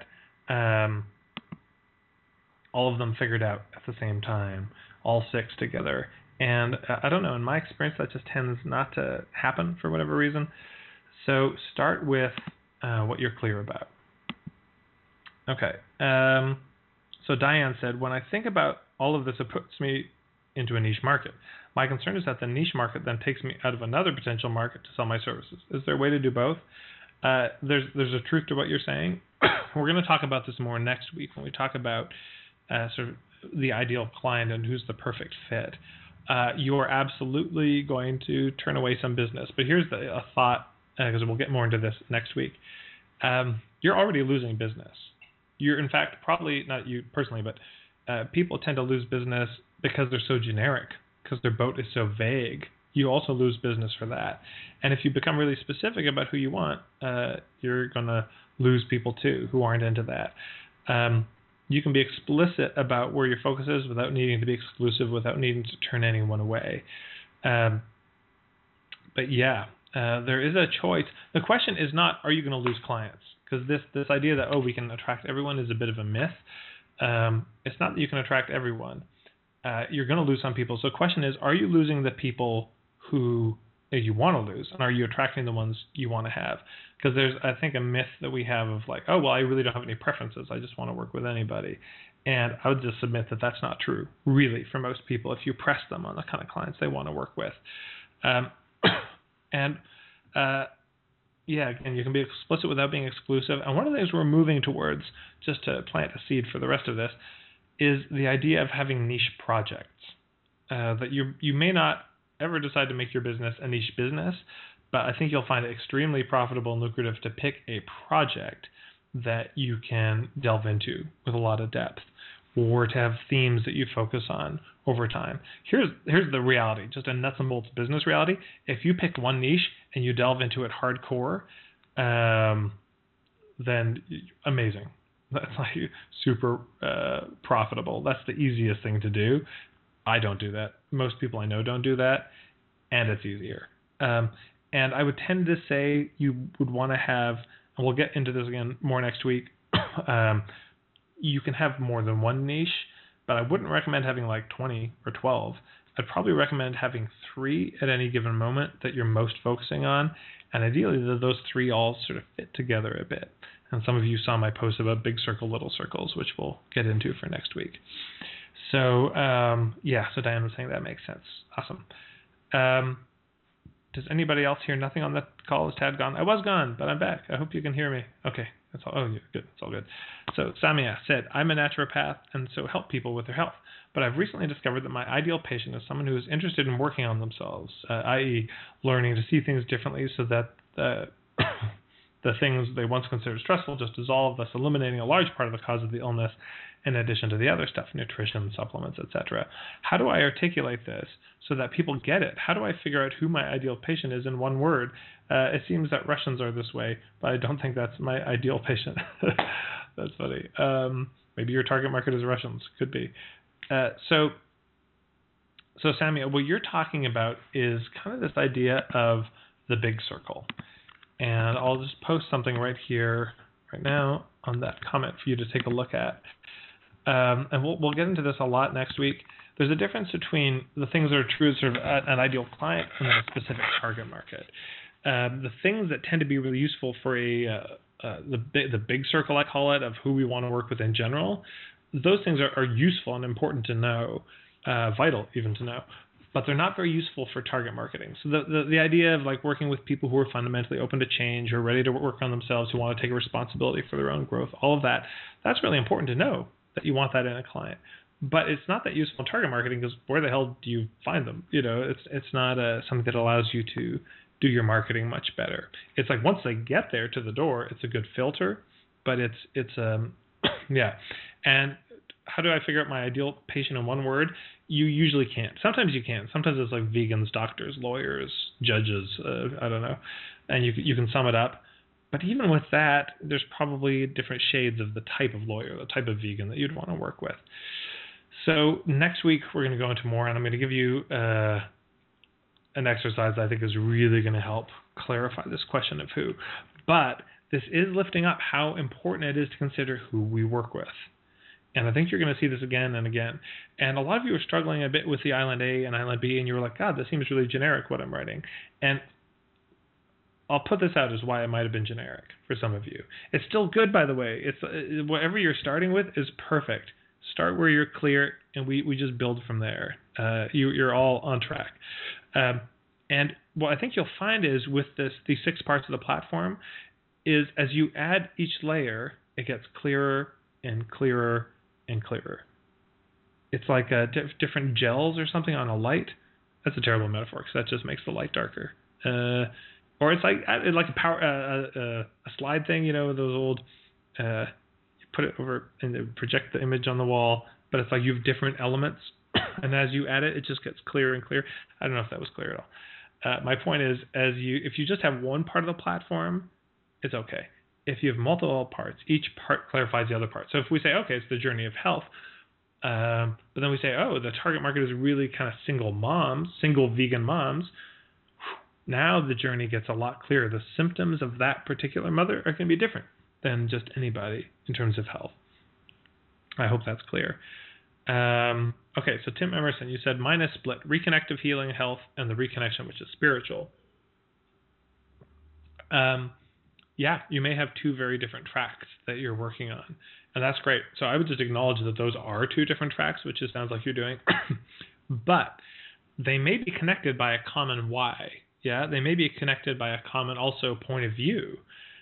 all of them figured out at the same time, all 6 together. And I don't know, in my experience, that just tends not to happen for whatever reason. So start with what you're clear about. Okay. So Diane said, when I think about all of this, it puts me into a niche market. My concern is that the niche market then takes me out of another potential market to sell my services. Is there a way to do both? There's a truth to what you're saying. We're going to talk about this more next week when we talk about sort of the ideal client and who's the perfect fit. You're absolutely going to turn away some business. But here's a thought, because we'll get more into this next week. You're already losing business. You're, in fact, probably not you personally, but people tend to lose business because they're so generic, because their boat is so vague. You also lose business for that. And if you become really specific about who you want, you're going to lose people too who aren't into that. You can be explicit about where your focus is without needing to be exclusive, without needing to turn anyone away. But yeah, there is a choice. The question is not, are you going to lose clients? Because this idea that, we can attract everyone is a bit of a myth. It's not that you can attract everyone. You're going to lose some people. So the question is, are you losing the people who you want to lose? And are you attracting the ones you want to have? Because there's, I think, a myth that we have of like, I really don't have any preferences. I just want to work with anybody. And I would just submit that that's not true, really, for most people, if you press them on the kind of clients they want to work with. Again, you can be explicit without being exclusive. And one of the things we're moving towards, just to plant a seed for the rest of this, is the idea of having niche projects. That you may not ever decide to make your business a niche business, but I think you'll find it extremely profitable and lucrative to pick a project that you can delve into with a lot of depth, or to have themes that you focus on over time. Here's the reality, just a nuts and bolts business reality. If you pick one niche and you delve into it hardcore, then amazing. That's like super profitable. That's the easiest thing to do. I don't do that. Most people I know don't do that, and it's easier. And I would tend to say you would want to have, and we'll get into this again more next week, you can have more than one niche, but I wouldn't recommend having like 20 or 12. I'd probably recommend having 3 at any given moment that you're most focusing on, and ideally those 3 all sort of fit together a bit. And some of you saw my post about big circle, little circles, which we'll get into for next week. So, so Diane was saying that makes sense. Awesome. Does anybody else hear nothing on the call? Is Tad gone? I was gone, but I'm back. I hope you can hear me. Okay, that's all. Oh, yeah, good. It's all good. So Samia said, I'm a naturopath and so help people with their health. But I've recently discovered that my ideal patient is someone who is interested in working on themselves, i.e. learning to see things differently so that the things they once considered stressful just dissolve, thus eliminating a large part of the cause of the illness, in addition to the other stuff, nutrition, supplements, etc. How do I articulate this so that people get it? How do I figure out who my ideal patient is in one word? It seems that Russians are this way, but I don't think that's my ideal patient. That's funny. Maybe your target market is Russians. Could be. So Samia, what you're talking about is kind of this idea of the big circle. And I'll just post something right here, right now, on that comment for you to take a look at. And we'll get into this a lot next week. There's a difference between the things that are true as sort of an ideal client and then a specific target market. The things that tend to be really useful for a the big circle, I call it, of who we want to work with in general. Those things are useful and important to know, vital even to know, but they're not very useful for target marketing. So the idea of like working with people who are fundamentally open to change, who are ready to work on themselves, who want to take responsibility for their own growth, all of that, that's really important to know that you want that in a client. But it's not that useful in target marketing, because where the hell do you find them? It's not something that allows you to do your marketing much better. It's like once they get there to the door, it's a good filter, but it's yeah. And how do I figure out my ideal patient in one word? You usually can't. Sometimes you can. Sometimes it's like vegans, doctors, lawyers, judges, I don't know, and you can sum it up. But even with that, there's probably different shades of the type of lawyer, the type of vegan that you'd want to work with. So next week we're going to go into more, and I'm going to give you an exercise that I think is really going to help clarify this question of who. But this is lifting up how important it is to consider who we work with. And I think you're going to see this again and again. And a lot of you are struggling a bit with the Island A and Island B, and you're like, God, this seems really generic what I'm writing. And I'll put this out as why it might have been generic for some of you. It's still good, by the way. It's whatever you're starting with is perfect. Start where you're clear, and we just build from there. You're all on track. And what I think you'll find is with these 6 parts of the platform is as you add each layer, it gets clearer and clearer and clearer. It's like different gels or something on a light. That's a terrible metaphor because that just makes the light darker. Or it's like a slide thing, those old. You put it over and project the image on the wall, but it's like you have different elements, and as you add it, it just gets clearer and clearer. I don't know if that was clear at all. My point is, if you just have one part of the platform, it's okay. If you have multiple parts, each part clarifies the other part. So if we say, okay, it's the journey of health, but then we say, oh, the target market is really kind of single vegan moms, now the journey gets a lot clearer. The symptoms of that particular mother are going to be different than just anybody in terms of health. I hope that's clear. Okay, so Tim Emerson, you said mine is split, reconnective healing, health, and the reconnection, which is spiritual. Yeah, you may have 2 very different tracks that you're working on, and that's great. So I would just acknowledge that those are 2 different tracks, which it sounds like you're doing, but they may be connected by a common why. Yeah, they may be connected by a common also point of view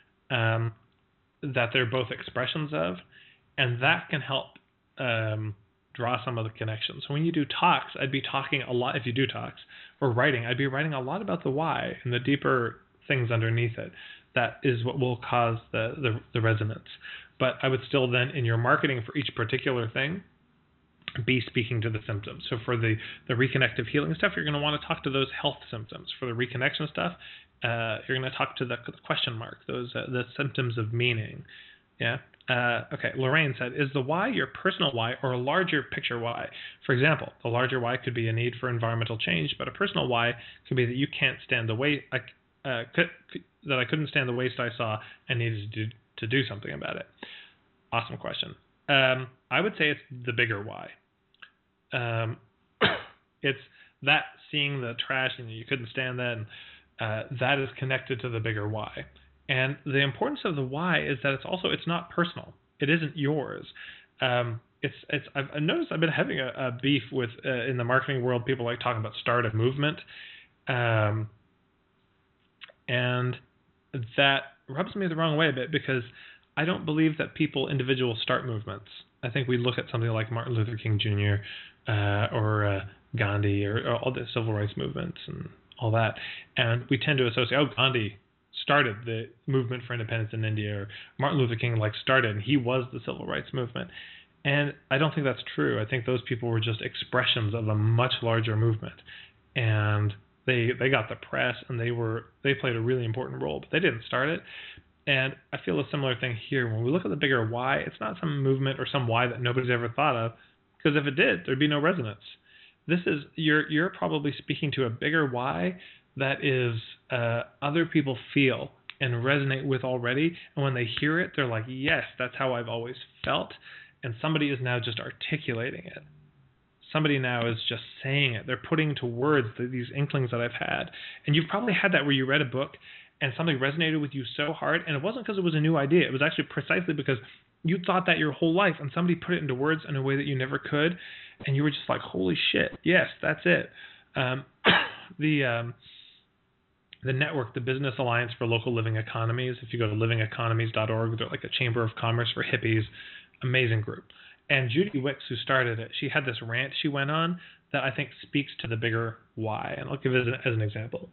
that they're both expressions of, and that can help draw some of the connections. So when you do talks, I'd be talking a lot, if you do talks, or writing, I'd be writing a lot about the why and the deeper things underneath it. That is what will cause the resonance. But I would still then, in your marketing for each particular thing, be speaking to the symptoms. So for the reconnective healing stuff, you're going to want to talk to those health symptoms. For the reconnection stuff, you're going to talk to the question mark, those the symptoms of meaning. Yeah. Okay. Lorraine said, is the why your personal why or a larger picture why? For example, the larger why could be a need for environmental change, but a personal why could be that you can't stand the weight. That I couldn't stand the waste I saw and needed to do something about it. Awesome question. I would say it's the bigger why. It's that seeing the trash and you couldn't stand that, and that is connected to the bigger why. And the importance of the why is that it's not personal. It isn't yours. I've noticed I've been having a beef with in the marketing world. People like talking about start a movement, and that rubs me the wrong way a bit because I don't believe that individuals start movements. I think we look at something like Martin Luther King Jr. Or Gandhi or all the civil rights movements and all that, and we tend to associate, Gandhi started the movement for independence in India, or Martin Luther King started and he was the civil rights movement. And I don't think that's true. I think those people were just expressions of a much larger movement, and they got the press and they played a really important role, but they didn't start it. And I feel a similar thing here. When we look at the bigger why, it's not some movement or some why that nobody's ever thought of, because if it did, there'd be no resonance. This is you're probably speaking to a bigger why that is other people feel and resonate with already, and when they hear it, they're like, yes, that's how I've always felt, and somebody is now just articulating it. Somebody now is just saying it. They're putting to words these inklings that I've had. And you've probably had that where you read a book and something resonated with you so hard, and it wasn't because it was a new idea. It was actually precisely because you thought that your whole life, and somebody put it into words in a way that you never could, and you were just like, holy shit, yes, that's it. The network, the Business Alliance for Local Living Economies, if you go to livingeconomies.org, they're like a chamber of commerce for hippies, amazing group. And Judy Wicks, who started it, she had this rant she went on that I think speaks to the bigger why, and I'll give it as an example.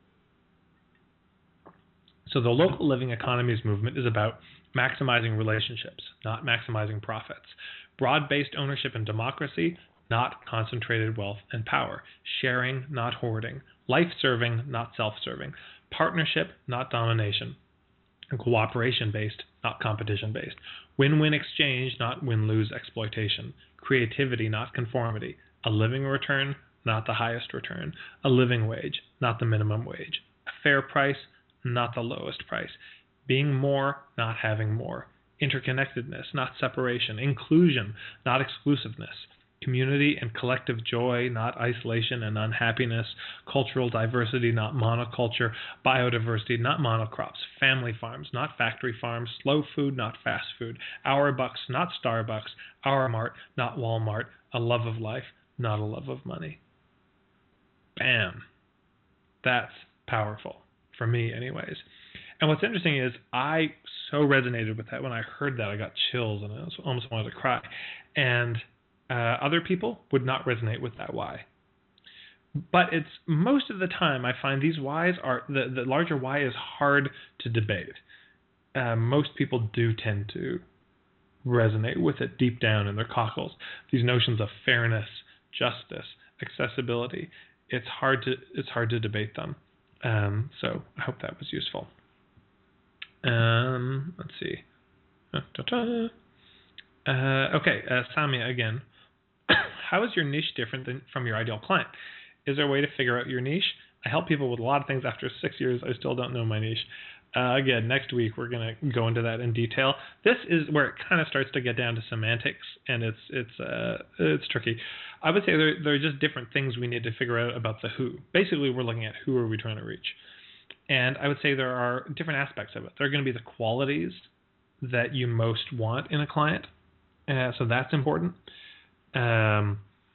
So the local living economies movement is about maximizing relationships, not maximizing profits. Broad-based ownership and democracy, not concentrated wealth and power. Sharing, not hoarding. Life-serving, not self-serving. Partnership, not domination. And cooperation-based, not competition-based. Win-win exchange, not win-lose exploitation. Creativity, not conformity. A living return, not the highest return. A living wage, not the minimum wage. A fair price, not the lowest price. Being more, not having more. Interconnectedness, not separation. Inclusion, not exclusiveness. Community and collective joy, not isolation and unhappiness. Cultural diversity, not monoculture. Biodiversity, not monocrops. Family farms, not factory farms. Slow food, not fast food. Our bucks, not Starbucks. Our mart, not Walmart. A love of life, not a love of money. Bam. That's powerful. For me, anyways. And what's interesting is I so resonated with that. When I heard that, I got chills and I almost wanted to cry. And other people would not resonate with that why. But it's most of the time I find these whys are, the larger why is hard to debate. Most people do tend to resonate with it deep down in their cockles. These notions of fairness, justice, accessibility, it's hard to debate them. So I hope that was useful. Let's see. Okay, Samia again. How is your niche different from your ideal client? Is there a way to figure out your niche? I help people with a lot of things. After 6 years, I still don't know my niche. Again, next week we're going to go into that in detail. This is where it kind of starts to get down to semantics, and it's tricky. I would say there are just different things we need to figure out about the who. Basically, we're looking at who are we trying to reach. And I would say there are different aspects of it. There are going to be the qualities that you most want in a client. So that's important. There's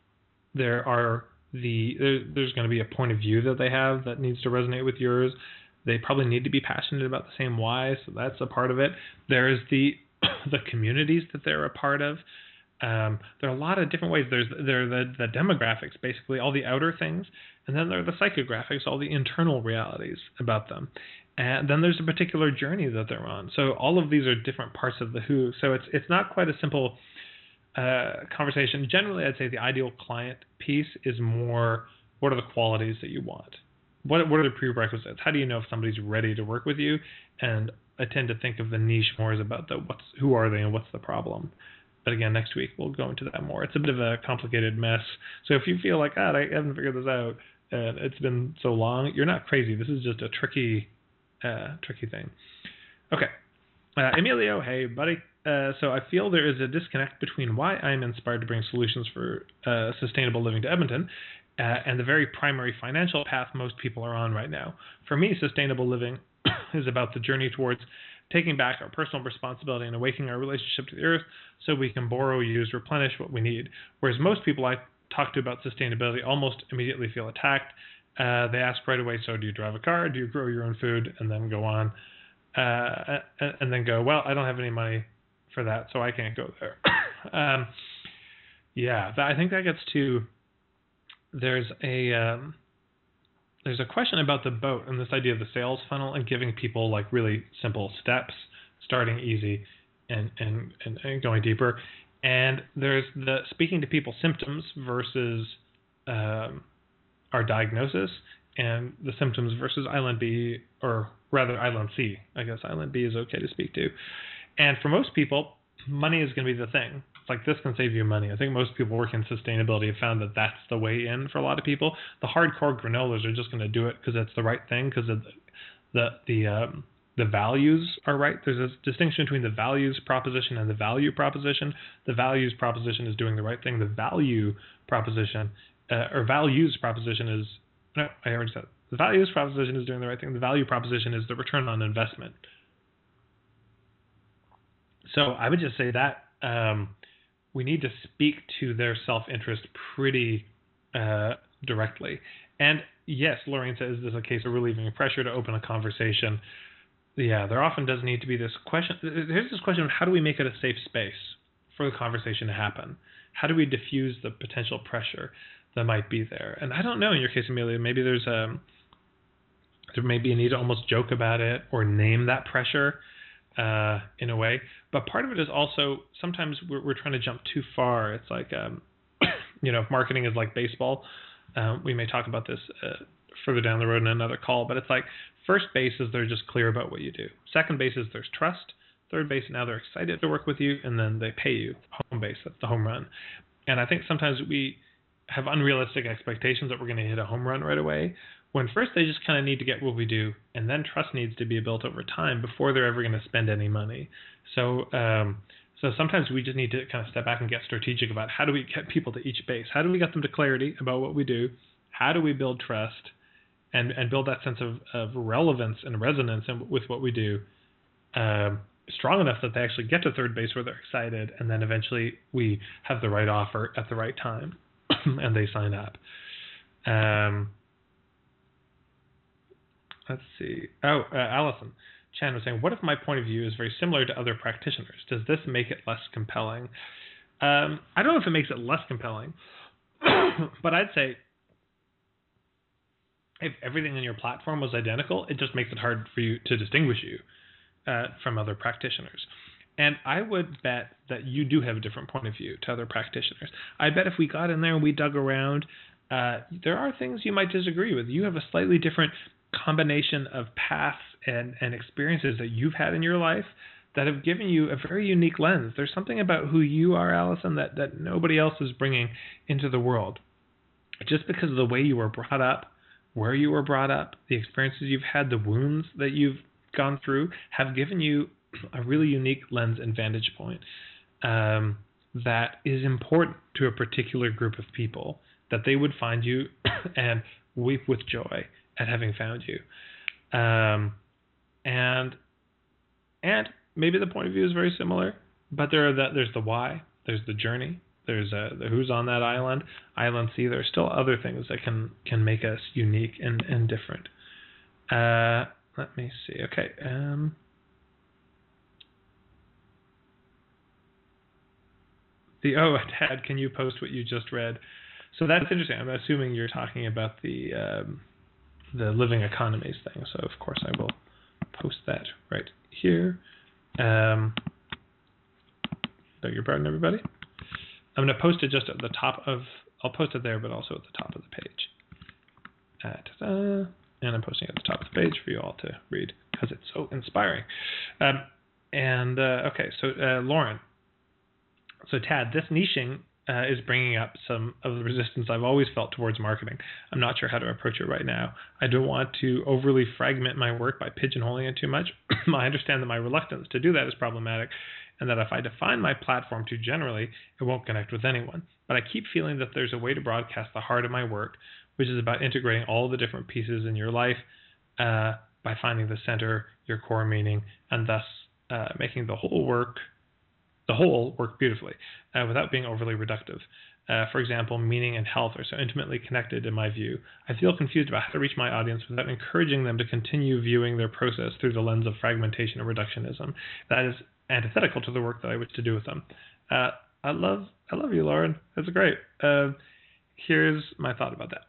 going to be a point of view that they have that needs to resonate with yours. They probably need to be passionate about the same why, so that's a part of it. There's the communities that they're a part of. There are a lot of different ways. There are the demographics, basically all the outer things, and then there are the psychographics, all the internal realities about them. And then there's a particular journey that they're on. So all of these are different parts of the who. So it's not quite a simple conversation. Generally, I'd say the ideal client piece is more, what are the qualities that you want? What are the prerequisites? How do you know if somebody's ready to work with you? And I tend to think of the niche more as about who are they and what's the problem. But again, next week we'll go into that more. It's a bit of a complicated mess. So if you feel like, I haven't figured this out, and it's been so long, you're not crazy. This is just a tricky thing. Okay. Emilio, hey, buddy. So I feel there is a disconnect between why I'm inspired to bring solutions for sustainable living to Edmonton and the very primary financial path most people are on right now. For me, sustainable living is about the journey towards taking back our personal responsibility and awakening our relationship to the earth so we can borrow, use, replenish what we need. Whereas most people I talk to about sustainability almost immediately feel attacked. They ask right away, so do you drive a car? Do you grow your own food? And then go on. And then go, well, I don't have any money for that, so I can't go there. I think that gets to, there's a question about the boat and this idea of the sales funnel and giving people like really simple steps, starting easy and going deeper. And there's the speaking to people's symptoms versus our diagnosis, and the symptoms versus Island B, or rather Island C. I guess Island B is okay to speak to. And for most people, money is going to be the thing. Like, this can save you money. I think most people working in sustainability have found that that's the way in for a lot of people. The hardcore granolas are just going to do it because it's the right thing, because the values are right. There's a distinction between the values proposition and the value proposition. The values proposition is doing the right thing. The value proposition, or values proposition is, no, I already said it. The values proposition is doing the right thing. The value proposition is the return on investment. So I would just say that we need to speak to their self-interest pretty directly. And yes, Lorraine says this is a case of relieving pressure to open a conversation. Yeah, there often does need to be this question. Here's this question of how do we make it a safe space for the conversation to happen? How do we diffuse the potential pressure that might be there? And I don't know, in your case, Amelia, maybe there may be a need to almost joke about it or name that pressure in a way. But part of it is also sometimes we're trying to jump too far. It's like, if marketing is like baseball, we may talk about this further down the road in another call, but it's like first base is they're just clear about what you do. Second base is there's trust. Third base, now they're excited to work with you, and then they pay you. Home base, that's the home run. And I think sometimes we have unrealistic expectations that we're going to hit a home run right away, when first they just kind of need to get what we do, and then trust needs to be built over time before they're ever going to spend any money. So sometimes we just need to kind of step back and get strategic about how do we get people to each base? How do we get them to clarity about what we do? How do we build trust and build that sense of relevance and resonance with what we do strong enough that they actually get to third base where they're excited, and then eventually we have the right offer at the right time and they sign up. Let's see. Allison Chan was saying, what if my point of view is very similar to other practitioners? Does this make it less compelling? I don't know if it makes it less compelling, but I'd say if everything in your platform was identical, it just makes it hard for you to distinguish you from other practitioners. And I would bet that you do have a different point of view to other practitioners. I bet if we got in there and we dug around, there are things you might disagree with. You have a slightly different combination of paths and experiences that you've had in your life that have given you a very unique lens. There's something about who you are, Allison, that nobody else is bringing into the world. Just because of the way you were brought up, where you were brought up, the experiences you've had, the wounds that you've gone through have given you a really unique lens and vantage point that is important to a particular group of people, that they would find you and weep with joy at having found you. And maybe the point of view is very similar, but there's the why, there's the journey, there's the who's on that island C. There's still other things that can make us unique and different. Let me see. Okay. Tad, can you post what you just read? So that's interesting. I'm assuming you're talking about the living economies thing. So of course I will post that right here. Beg your pardon, everybody. I'm going to post it just at the top of. I'll post it there, but also at the top of the page. And I'm posting it at the top of the page for you all to read because it's so inspiring. Okay, so Lauren. So Tad, this niching is bringing up some of the resistance I've always felt towards marketing. I'm not sure how to approach it right now. I don't want to overly fragment my work by pigeonholing it too much. I understand that my reluctance to do that is problematic, and that if I define my platform too generally, it won't connect with anyone. But I keep feeling that there's a way to broadcast the heart of my work, which is about integrating all the different pieces in your life by finding the center, your core meaning, and thus making the whole work beautifully without being overly reductive. For example, meaning and health are so intimately connected in my view. I feel confused about how to reach my audience without encouraging them to continue viewing their process through the lens of fragmentation or reductionism. That is antithetical to the work that I wish to do with them. I love you, Lauren. That's great. Here's my thought about that.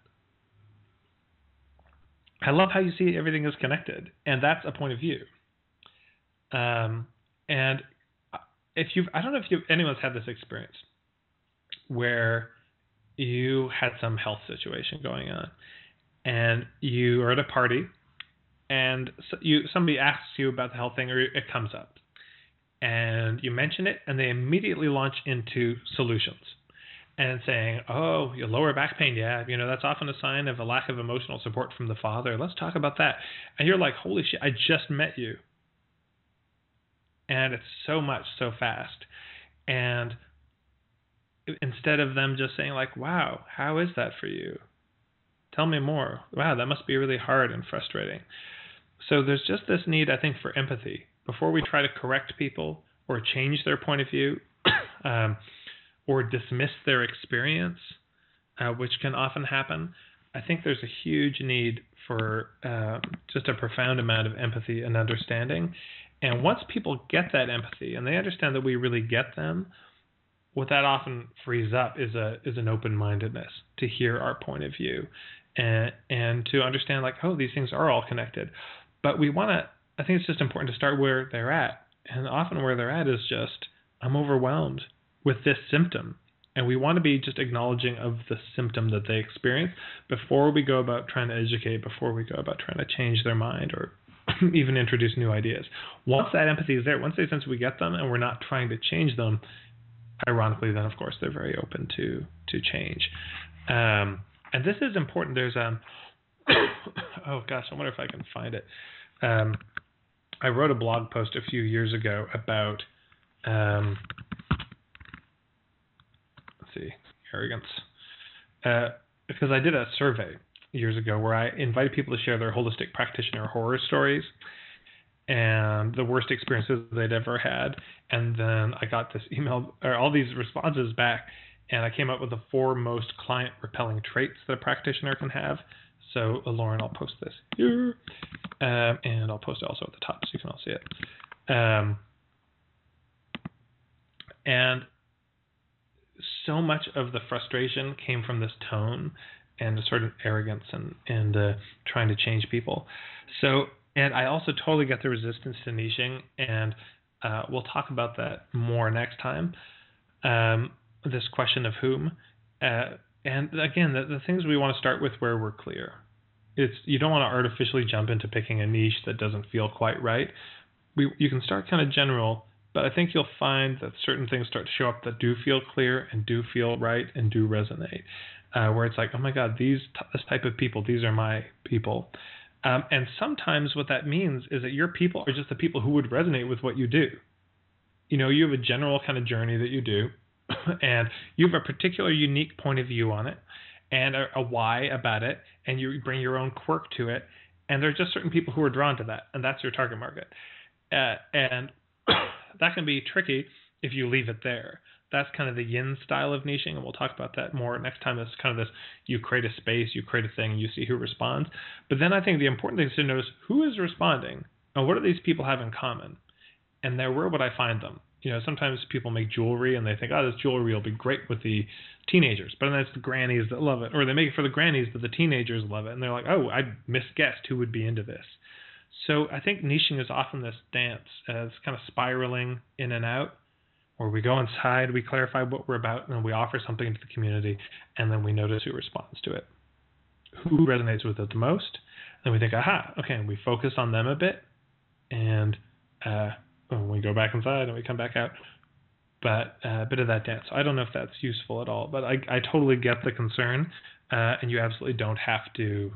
I love how you see everything is connected, and that's a point of view. And I don't know if anyone's had this experience where you had some health situation going on, and you are at a party, and somebody asks you about the health thing, or it comes up, and you mention it, and they immediately launch into solutions. And saying, oh, your lower back pain, yeah, that's often a sign of a lack of emotional support from the father. Let's talk about that. And you're like, holy shit, I just met you. And it's so much, so fast. And instead of them just saying like, wow, how is that for you? Tell me more. Wow, that must be really hard and frustrating. So there's just this need, I think, for empathy. Before we try to correct people or change their point of view or dismiss their experience, which can often happen, I think there's a huge need for just a profound amount of empathy and understanding. And once people get that empathy and they understand that we really get them, what that often frees up is an open-mindedness to hear our point of view and to understand, like, oh, these things are all connected. But we want to, I think it's just important to start where they're at. And often where they're at is just, I'm overwhelmed with this symptom. And we want to be just acknowledging of the symptom that they experience before we go about trying to educate, before we go about trying to change their mind or even introduce new ideas. Once that empathy is there, once they sense we get them and we're not trying to change them, ironically, then, of course, they're very open to change. And this is important. There's oh, gosh, I wonder if I can find it. I wrote a blog post a few years ago about let's see, arrogance. Because I did a survey years ago where I invited people to share their holistic practitioner horror stories and the worst experiences they'd ever had. And then I got this email, or all these responses back, and I came up with the 4 most client-repelling traits that a practitioner can have. So, Lauren, I'll post this here, and I'll post it also at the top so you can all see it. And so much of the frustration came from this tone and a sort of arrogance and trying to change people. So, and I also totally get the resistance to niching, and we'll talk about that more next time. This question of whom. And again, the things we want to start with where we're clear. You don't want to artificially jump into picking a niche that doesn't feel quite right. You can start kind of general, but I think you'll find that certain things start to show up that do feel clear and do feel right and do resonate. Where it's like, oh my God, this type of people, these are my people. And sometimes what that means is that your people are just the people who would resonate with what you do. You know, you have a general kind of journey that you do, and you have a particular unique point of view on it and a why about it, and you bring your own quirk to it, and there's just certain people who are drawn to that, and that's your target market. And that can be tricky if you leave it there. That's kind of the yin style of niching, and we'll talk about that more next time. It's kind of this, you create a space, you create a thing, and you see who responds. But then I think the important thing is to notice who is responding, and what do these people have in common? And where would I find them? You know, sometimes people make jewelry, and they think, oh, this jewelry will be great with the teenagers. But then it's the grannies that love it. Or they make it for the grannies, but the teenagers love it. And they're like, oh, I misguessed who would be into this. So I think niching is often this dance as kind of spiraling in and out, where we go inside, we clarify what we're about, and then we offer something to the community, and then we notice who responds to it, who resonates with it the most. Then we think, aha, okay, and we focus on them a bit, and we go back inside and we come back out. But a bit of that dance. I don't know if that's useful at all, but I totally get the concern, and you absolutely don't have to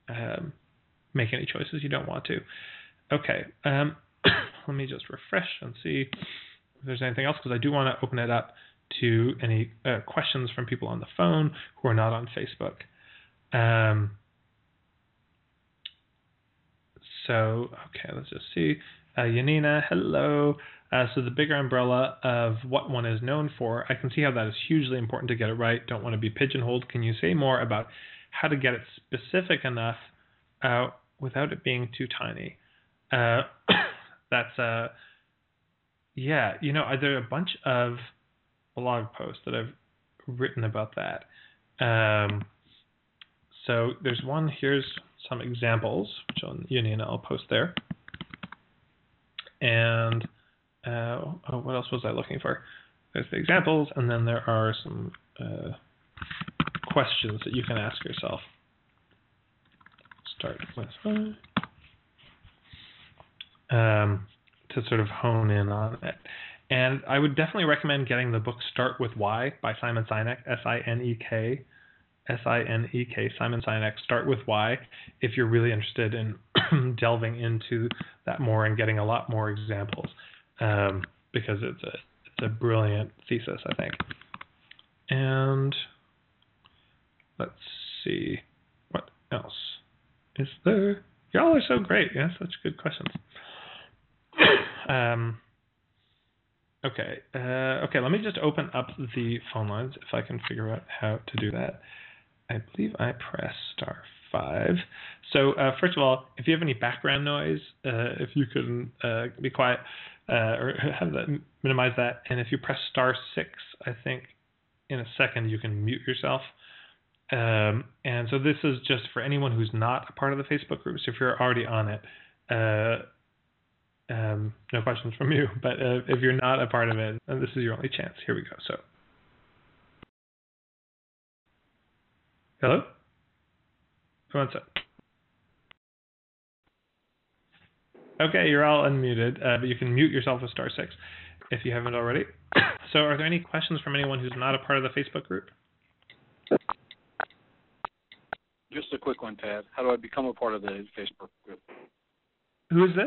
make any choices you don't want to. Okay, let me just refresh and see if there's anything else, because I do want to open it up to any questions from people on the phone who are not on Facebook. So, okay, let's just see. Yanina, hello. So the bigger umbrella of what one is known for, I can see how that is hugely important to get it right. Don't want to be pigeonholed. Can you say more about how to get it specific enough without it being too tiny? That's yeah, you know, there are a bunch of blog posts that I've written about that. So there's one, here's some examples, which Yanina, I'll post there. And what else was I looking for? There's the examples, and then there are some questions that you can ask yourself. Start with to sort of hone in on it. And I would definitely recommend getting the book Start With Why by Simon Sinek, S-I-N-E-K, Simon Sinek, Start With Why, if you're really interested in delving into that more and getting a lot more examples, because it's a brilliant thesis, I think. And let's see, what Is there? Y'all are so great. Yeah, such good questions. Okay. Okay, let me just open up the phone lines if I can figure out how to do that. I believe I press *5. So first of all, if you have any background noise, if you can be quiet or have that, minimize that. And if you press *6, I think in a second you can mute yourself. And so this is just for anyone who's not a part of the Facebook group. So if you're already on it, no questions from you. But if you're not a part of it, this is your only chance. Here we go. So, hello? One sec. Okay, you're all unmuted, but you can mute yourself with *6 if you haven't already. So are there any questions from anyone who's not a part of the Facebook group? Just a quick one, Tad. How do I become a part of the Facebook group? Who is this?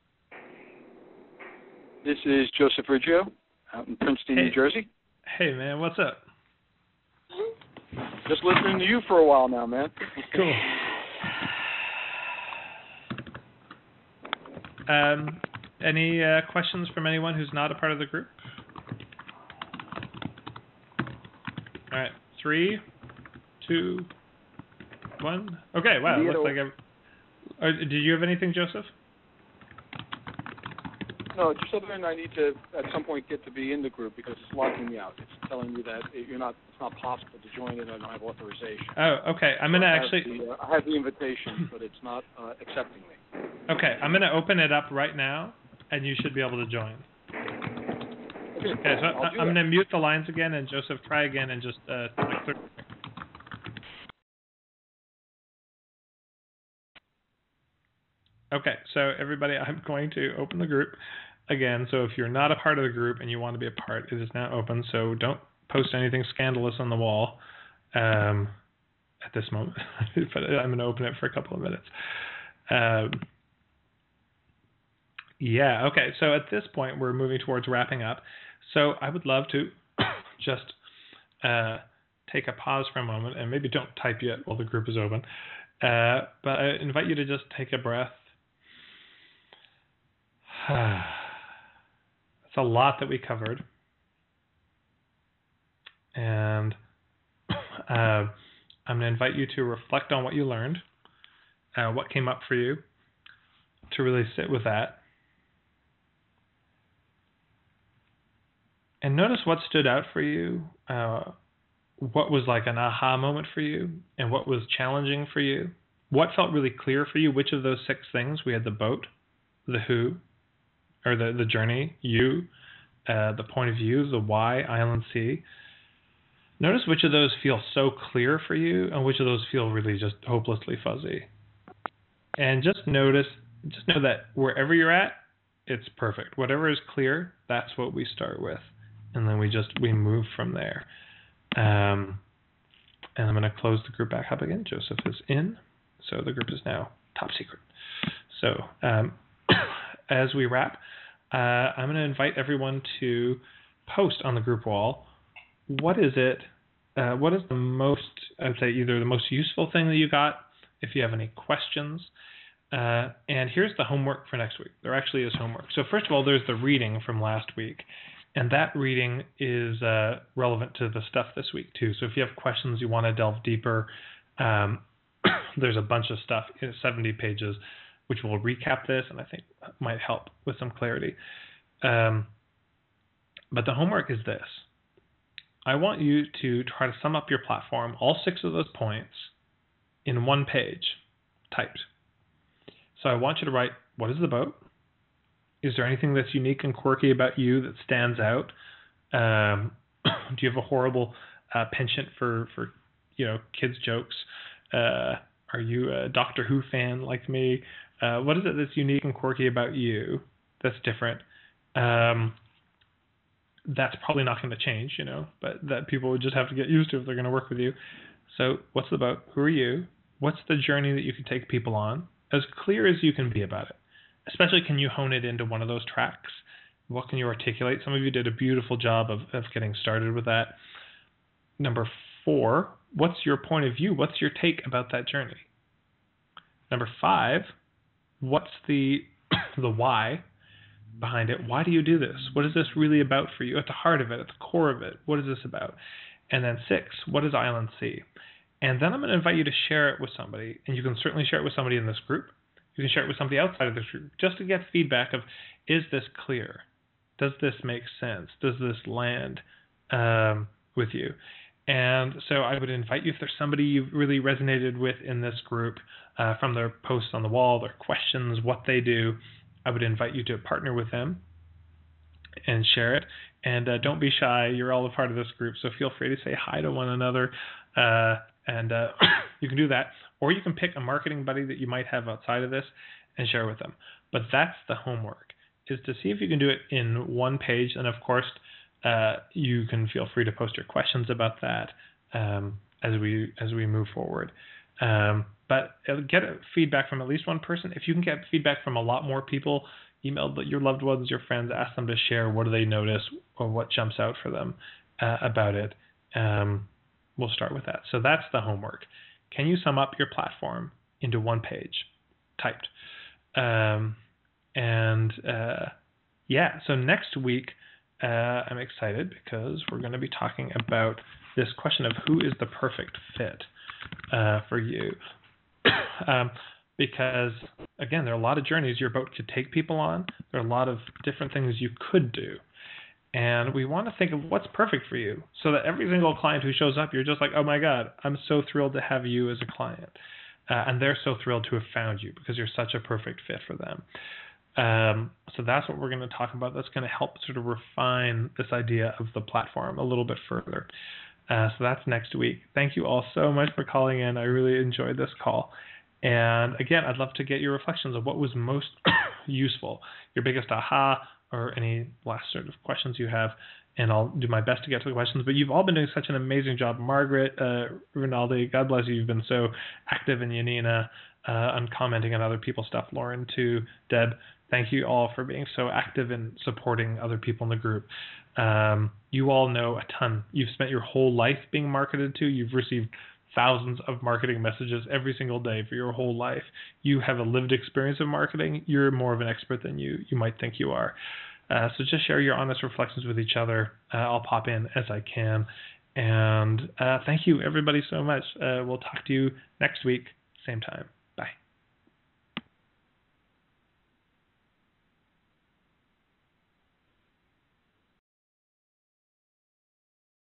This is Joseph Riggio out in Princeton, New Jersey. Hey, man, what's up? Just listening to you for a while now, man. Cool. Any questions from anyone who's not a part of the group? All right, 3, 2, 1. Okay, wow, looks like did you have anything, Joseph? No, just other than I need to at some point get to be in the group because it's locking me out. It's telling me that it's not possible to join it. I don't have authorization. Oh, okay. I have the invitation, but it's not accepting me. Okay, I'm gonna open it up right now, and you should be able to join. Okay, so I'm gonna mute the lines again, and Joseph, try again, and just click through. Okay, so everybody, I'm going to open the group again. So if you're not a part of the group and you want to be a part, it is now open. So don't post anything scandalous on the wall at this moment. But I'm going to open it for a couple of minutes. Yeah, okay. So at this point, we're moving towards wrapping up. So I would love to just take a pause for a moment, and maybe don't type yet while the group is open. But I invite you to just take a breath. It's a lot that we covered. And I'm going to invite you to reflect on what you learned, what came up for you, to really sit with that. And notice what stood out for you, what was like an aha moment for you, and what was challenging for you. What felt really clear for you? Which of those 6 things? We had the boat, the who, or the journey, you, the point of view, the why, Island C. Notice which of those feel so clear for you and which of those feel really just hopelessly fuzzy. And just know that wherever you're at, it's perfect. Whatever is clear, that's what we start with. And then we move from there. And I'm going to close the group back up again. Joseph is in, so the group is now top secret. So as we wrap, I'm going to invite everyone to post on the group wall. What is it? What is the most, I would say, either the most useful thing that you got, if you have any questions. And here's the homework for next week. There actually is homework. So first of all, there's the reading from last week. And that reading is relevant to the stuff this week, too. So if you have questions, you want to delve deeper, there's a bunch of stuff, 70 pages, which will recap this, and I think might help with some clarity. But the homework is this. I want you to try to sum up your platform, all 6 of those points, in 1 page, typed. So I want you to write, what is the boat? Is there anything that's unique and quirky about you that stands out? Do you have a horrible penchant for kids' jokes? Are you a Doctor Who fan like me? What is it that's unique and quirky about you that's different? That's probably not going to change, but that people would just have to get used to if they're going to work with you. So what's the boat? Who are you? What's the journey that you can take people on? As clear as you can be about it. Especially, can you hone it into one of those tracks? What can you articulate? Some of you did a beautiful job of getting started with that. Number 4, what's your point of view? What's your take about that journey? Number 5, what's the why behind it? Why do you do this? What is this really about for you? At the heart of it, at the core of it, what is this about? And then 6, what does Island see? And then I'm going to invite you to share it with somebody, and you can certainly share it with somebody in this group. You can share it with somebody outside of this group, just to get feedback of, is this clear? Does this make sense? Does this land with you? And so I would invite you, if there's somebody you've really resonated with in this group, from their posts on the wall, their questions, what they do, I would invite you to partner with them and share it. And don't be shy. You're all a part of this group, so feel free to say hi to one another. And you can do that. Or you can pick a marketing buddy that you might have outside of this and share with them. But that's the homework, is to see if you can do it in one page. And of course, you can feel free to post your questions about that as we move forward. But get feedback from at least one person. If you can get feedback from a lot more people, email your loved ones, your friends, ask them to share what do they notice or what jumps out for them about it. We'll start with that. So that's the homework. Can you sum up your platform into one page, typed? So next week, I'm excited because we're going to be talking about this question of who is the perfect fit for you. Because, again, there are a lot of journeys your boat could take people on. There are a lot of different things you could do. And we want to think of what's perfect for you so that every single client who shows up, you're just like, oh my God, I'm so thrilled to have you as a client. And they're so thrilled to have found you because you're such a perfect fit for them. So that's what we're going to talk about. That's going to help sort of refine this idea of the platform a little bit further. So that's next week. Thank you all so much for calling in. I really enjoyed this call. And again, I'd love to get your reflections of what was most useful, your biggest aha, or any last sort of questions you have. And I'll do my best to get to the questions. But you've all been doing such an amazing job. Margaret, Rinaldi, God bless you. You've been so active. And Yanina, on commenting on other people's stuff. Lauren, too. Deb, thank you all for being so active in supporting other people in the group. You all know a ton. You've spent your whole life being marketed to. You've received thousands of marketing messages every single day for your whole life. You have a lived experience of marketing. You're more of an expert than you might think you are. So just share your honest reflections with each other. I'll pop in as I can. And thank you, everybody, so much. We'll talk to you next week, same time.